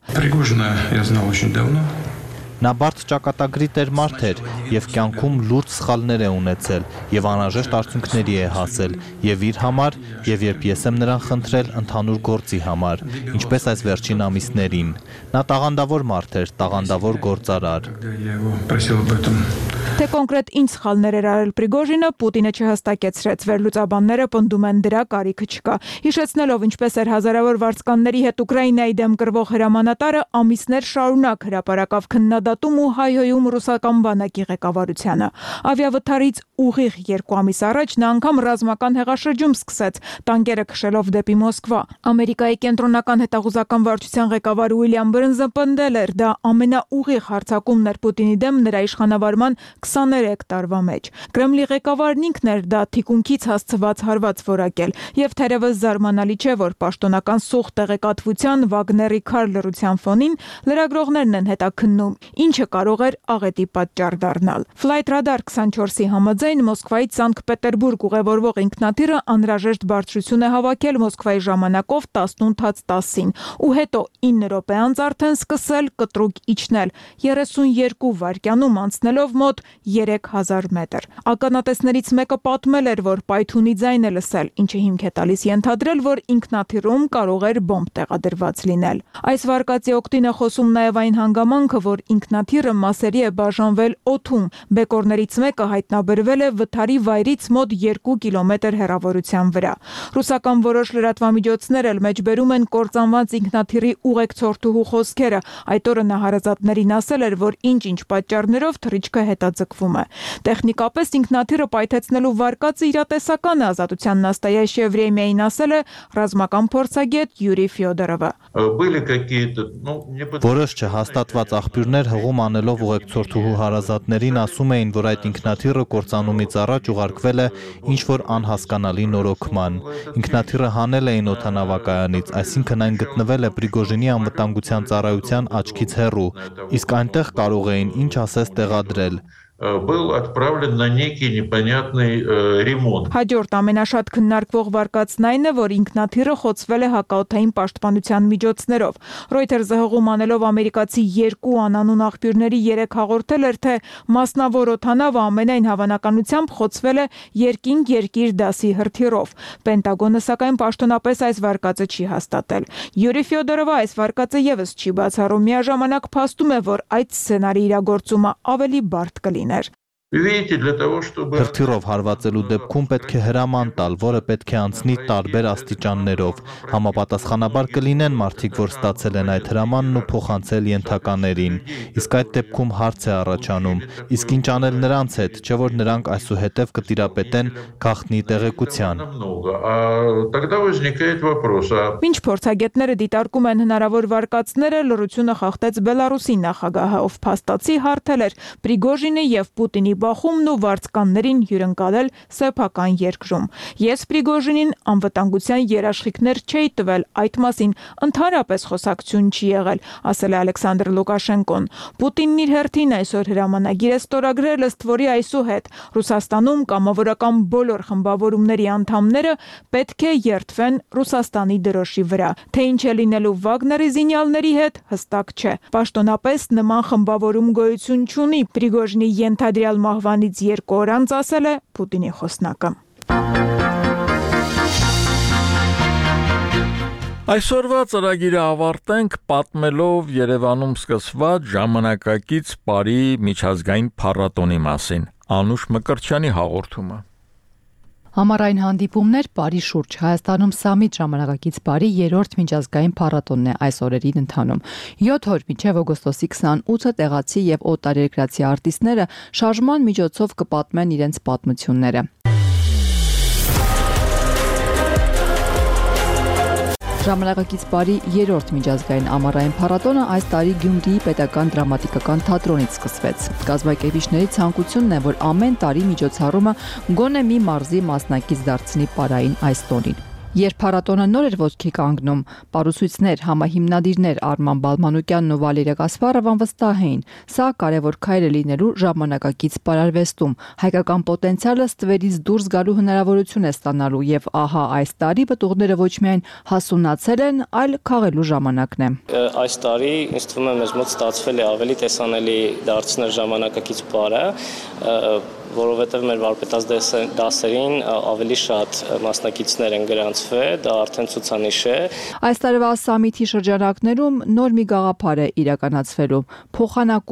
Նա բարդ ճակատագրի տեր մարդ էր եւ կյանքում լուրջ սխալներ է ունեցել եւ անհրաժեշտ արդյունքների է հասել եւ իր համար եւ երբ ես եմ նրան խնդրել ընդհանուր գործի համար, ինչպես այս վերջին ամիսներին։ Նա տաղանդավոր մարդ էր, տաղանդավոր գործարար։ Թե կոնկրետ ինչ սխալներ էր արել Պրիգոժինը, Պուտինը չհստակեցրեց, վերլուծաբանները պնդում են դրա կարիքը չկա։ Հիշեցնելով ինչպես էր հազարավոր վարձկանների հետ Ուկրաինայի դեմ կրվող հրամանատարը ամիսներ շարունակ հրապարակավ քննադատում ու հայհոյում ռուսական բանակի ղեկավարությանը։ Ավիավթարից ուղիղ երկու ամիս առաջ նա անգամ ռազմական հեղաշրջում սկսեց, տանկերը քշելով դեպի Մոսկվա։ Ամերիկայի կենտրոնական հետաղուզական վարչության ղեկավար Ուիլյամ Բըրնսը պնդել էր, դա ամենաուղիղ հարձակումն էր Պուտինի դեմ նրա իշխանավարման քսաներեք տարվա մեջ։ Կրեմլի ղեկավարն ինքն էր դա թիկունքից հասցված հարված որակել, եւ թերևս զարմանալի չէ, որ պաշտոնական սուղ տեղեկատվության Վագների քար լռության ֆոնին լրագրողներն են հետաքննում, ինչը կարող էր աղետի պատճառ դառնալ։ Flight Radar քսանչորսի համաձայն Մոսկվայից Սանկտ Պետերբուրգ ուղևորվող ինքնաթիռը անհրաժեշտ բարձրություն է հավաքել Մոսկվայի ժամանակով տասնութ տասին ու հետո ինը րոպե անց արդեն սկսել կտրուկ իջնել, երեսունյերկու վայրկյանում անցնելով մոտ երեք հազար մետր։ Ականատեսներից մեկը պատմել էր, որ պայթունի ձայն է լսել, ինչը հիմք է տալիս ենթադրել, որ ինքնաթիռում կարող էր բոմբ տեղադրված լինել։ Այս վարկածի օգտին է խոսում նաև այն հանգամանքը, որ ինքնաթիռը մասերի է բաժանվել օդում։ Բեկորներից մեկը հայտնաբերվել է վթարի վայրից մոտ երկու կիլոմետր հեռավորության վրա։ Ռուսական որոշ լրատվամիջոցներ էլ մեջբերում են կործանված ինքնաթիռի ուղեկցորդուհու խոսքերը։ Այդ օրը նա հարազատներին ասել էր, որ ինչ-ինչ պատճառներով թռիչքը հետաձգվում է։ Տեխնիկապես ինքնաթիռը պայթեցնելու վարկածը իրատեսական է, Ազատության նաստայաշ Եվրեմիային ասել է ռազմական փորձագետ Յուրի Ֆյոդորովը։ Որոշ չհաստատված աղբյուրներ հղում անելով ուղեկցորդուհու հարազատներին ասում էին, որ այդ ինքնաթիռը կործանումից առաջ ուղարկվել է ինչ-որ անհասկանալի նորոգման։ Ինքնաթիռը հանել էին օդանավակայանից, այսինքն այն գտնվել է Պրիգոժինի անվտանգության ծառայության աչքից հեռու, իսկ այնտեղ կարող էին ինչ ասես տեղադրել։ Был отправлен на некий непонятный ремонт. Հաջորդ ամենաշատ քննարկվող վարկածն այն է, որ ինքնաթիռը խոցվել է հակաօդային պաշտպանության միջոցներով։ Reuters-ը հղում անելով ամերիկացի երկու անանուն աղբյուրների երեք հաղորդել էր, թե մասնավոր օդանավը ամենայն հավանականությամբ խոցվել է երկինք-երկիր դասի հրթիռով։ Պենտագոնը սակայն պաշտոնապես այս վարկածը չի հաստատել։ Յուրի Ֆյոդորովը այս վարկածը եւս չի բացառում, միաժամանակ փաստում է, որ այդ սցենարի իրագործումը ավելի բարդ կլինի։ Հրթիռով հարվածելու դեպքում պետք է հրաման տալ, որը պետք է անցնի տարբեր աստիճաններով։ Համապատասխանաբար կլինեն մարդիկ, որ ստացել են այդ հրամանն ու փոխանցել ենթականերին։ Իսկ այդ դեպքում հարց է առաջանում. իսկ ինչ անել նրանց հետ, չէ՞ որ նրանք այսուհետև կտիրապետեն գաղտնի տեղեկության։ Մինչ փորձագետները դիտարկում են հնարավոր վարկածները, լռությունը խախտեց Բելարուսի նախագահը, ով փաստացի հարթել էր Պրիգոժինի եւ Պուտինի բախումն ու վարձկաններին հյուրընկալել սեփական երկրում։ Ես Պրիգոժինին անվտանգության երաշխիքներ չէի տվել, այդ մասին ընդհանրապես խոսակցություն չի եղել, ասել է Ալեքսանդր Լուկաշենկոն։ Պուտինն իր հերթին այսօր հրամանագիր է ստորագրել, ըստ որի այսուհետ Ռուսաստանում կամավորական բոլոր խմբավորումների անդամները պետք է երթվեն Ռուսաստանի դրոշի վրա։ Թե ինչ է լինելու Վագների զինյալների հետ, հստակ չէ։ Պաշտոնապես նման խմբավորում գոյություն չունի։ Պրիգոժինի ենթադրյալ մահվանից երկու օր անց ասել է Պուտինի խոսնակը։ Այսօրվա ծրագիրը ավարտենք պատմելով Երևանում սկսված ժամանակակից պարի միջազգային փառատոնի մասին։ Անուշ Մկրտչյանի հաղորդումը։ Համառային հանդիպումներ պարի շուրջ Հայաստանում Սամիտ ժամանակակից պարի երրորդ միջազգային փառատոնն է այս օրերին ընթանում։ յոթ օր մինչև օգոստոսի քսանութը տեղացի եւ օտարերկրացի արտիստները շարժման միջոցով կպատմեն իրենց պատմությունները։ Ժամանակակից պարի երրորդ միջազգային ամառային փառատոնը այս տարի Գյումրիի պետական դրամատիկական թատրոնից սկսվեց։ Կազմակերպիչների ցանկությունն է, որ ամեն տարի միջոցառումը գոնե մի մարզի մասնակից դարձնի պարային այս տոնին։ Երբ փառատոնը նոր էր ոտքի կանգնում, պարուսույցներ, համահիմնադիրներ Արման Բալմանուկյանն ու Վալերիա Կասպարովան վստահ էին, սա կարևոր քայլ է լինելու ժամանակակից պարարվեստում, հայկական պոտենցիալը ստվերից դուրս գալու հնարավորություն է ստանալու եւ ահա այս տարի պտուղները ոչ միայն հասունացել են, այլ քաղելու ժամանակն է։ Այս տարի ինձ թվում է մեզ մոտ ստացվել է ավելի տեսանելի դարձնել ժամանակակից պարը, որովհետև մեր վարպետաց դասերին ավելի շատ մասնակիցներ են գրանցվել, դա արդեն ցուցանիշ է։ Այս տարվա Սամիթի շրջանակներում նոր մի գաղափար է իրականացվելու՝ փոխանակում։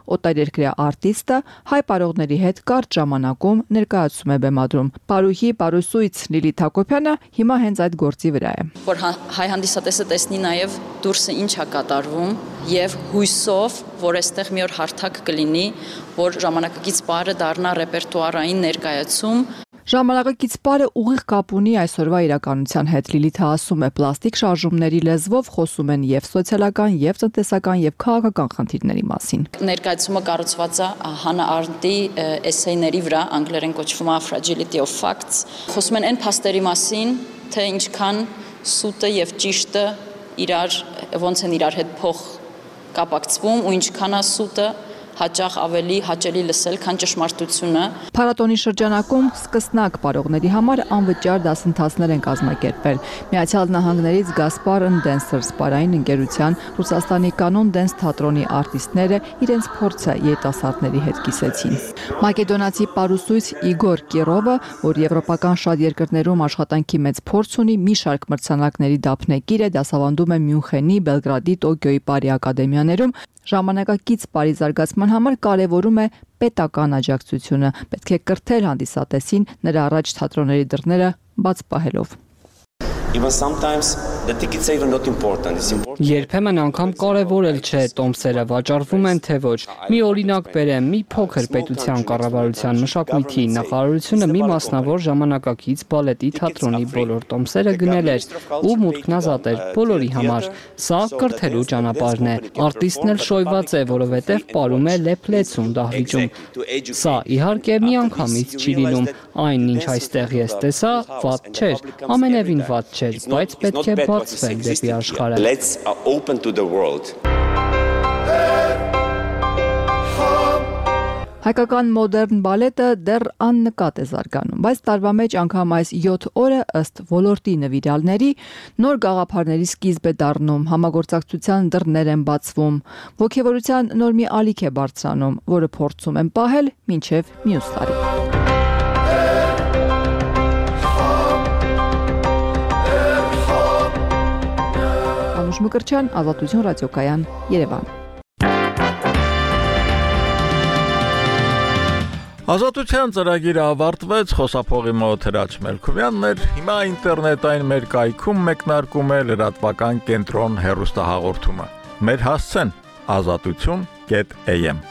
օտարերկրյա արտիստը հայ պարողների հետ կարճ ժամանակում ներկայացում է բեմադրում։ Պարուհի Պարուսույց Լիլիթ Հակոբյանը հիմա հենց այդ գործի վրա է։ Որ հայ հանդիսատեսը տեսնի նաև դուրսը ինչ է կատարվում եւ հույսով, որ այստեղ մի օր հարթակ կլինի, որ ժամանակակից պարը դառնա ռեպերտուարային ներկայացում։ Ժամանակակից պարը ուղիղ կապ ունի այսօրվա իրականության հետ։ Լիլիթը ասում է, պլաստիկ շարժումների լեզվով խոսում են եւ սոցիալական, եւ տնտեսական, եւ քաղաքական խնդիրների մասին։ Ներկայացումը կառուցված է Հանա Արնդի էսեյների վրա, անգլերեն կոչվում է Fragility of Facts։ Խոսում են այն փաստերի մասին, թե ինչքան սուտը եւ ճիշտը իրար ոնց են իրար հետ փոխ կապակցվում ու ինչքան է սուտը հաճախ ավելի հաճելի լսել, քան ճշմարտությունը։ Փառատոնի շրջանակում սկսնակ պարողների համար անվճար դասընթացներ են կազմակերպվել։ Միացյալ Նահանգներից Gaspar and Dancers պարային ընկերության Ռուսաստանի կանոն դենս թատրոնի արտիստները իրենց փորձը երիտասարդների հետ կիսեցին։ Մակեդոնացի պարուսույց Իգոր Կիրովը, որ եվրոպական շատ երկրներում աշխատանքի մեծ փորձ ունի, մի շարք մրցանակների դափնեկիր է, դասավանդում է Մյունխենի, Բելգրադի, Տոկիոյի պարի ակադեմիաներում, ժամանակակից պարի զարգացման համար կարևորում է պետական աջակցությունը, պետք է կրթել հանդիսատեսին նրա առաջ թատրոնների դռները բաց պահելով։ Even sometimes the tickets are not important. It's important. Երբեմն անգամ կարևորել չէ տոմսերը վաճառվում են թե ոչ։ Մի օրինակ բերեմ, մի փոքր պետության կառավարության մշակույթի նախարարությունը մի մասնավոր ժամանակակից բալետի թատրոնի բոլոր տոմսերը գնել էր ու մուտքն ազատ էր բոլորի համար։ Սա կրթելու ճանապարհն է։ Արտիստն էլ շոյված է, որովհետև պարում է լեփլեցուն դահլիճում։ Սա իհարկե միանգամից չի լինում։ Այն, ինչ այստեղ ես տեսա, վատ չէր, ամենևին վատ չէր, բայց պետք է բացվել դեպի աշխարհը։ Let's open to the world. Հայկական մոդեռն բալետը դեռ աննկատ է զարգանում, բայց տարվա մեջ անգամ այս յոթ օրը ըստ ոլորտի նվիրալների նոր գաղափարների սկիզբ է դառնում, համագործակցության դռներ են բացվում, ոգևորության նոր մի ալիք է բարձրանում, որը փորձում են պահել մինչև մյուս տարի։ Անուշ Մկրտչյան, Ազատություն ռադիոկայան, Երևան։ Ազատության ծրագիրը ավարտվեց, խոսափողի մոտ Հրաչ Մելքովյանն էր, հիմա ինտերնետային մեր կայքում մեկնարկում է լրատվական կենտրոն հեռուստահաղորդումը։ Մեր հասցեն ազատություն կետ էյ էմ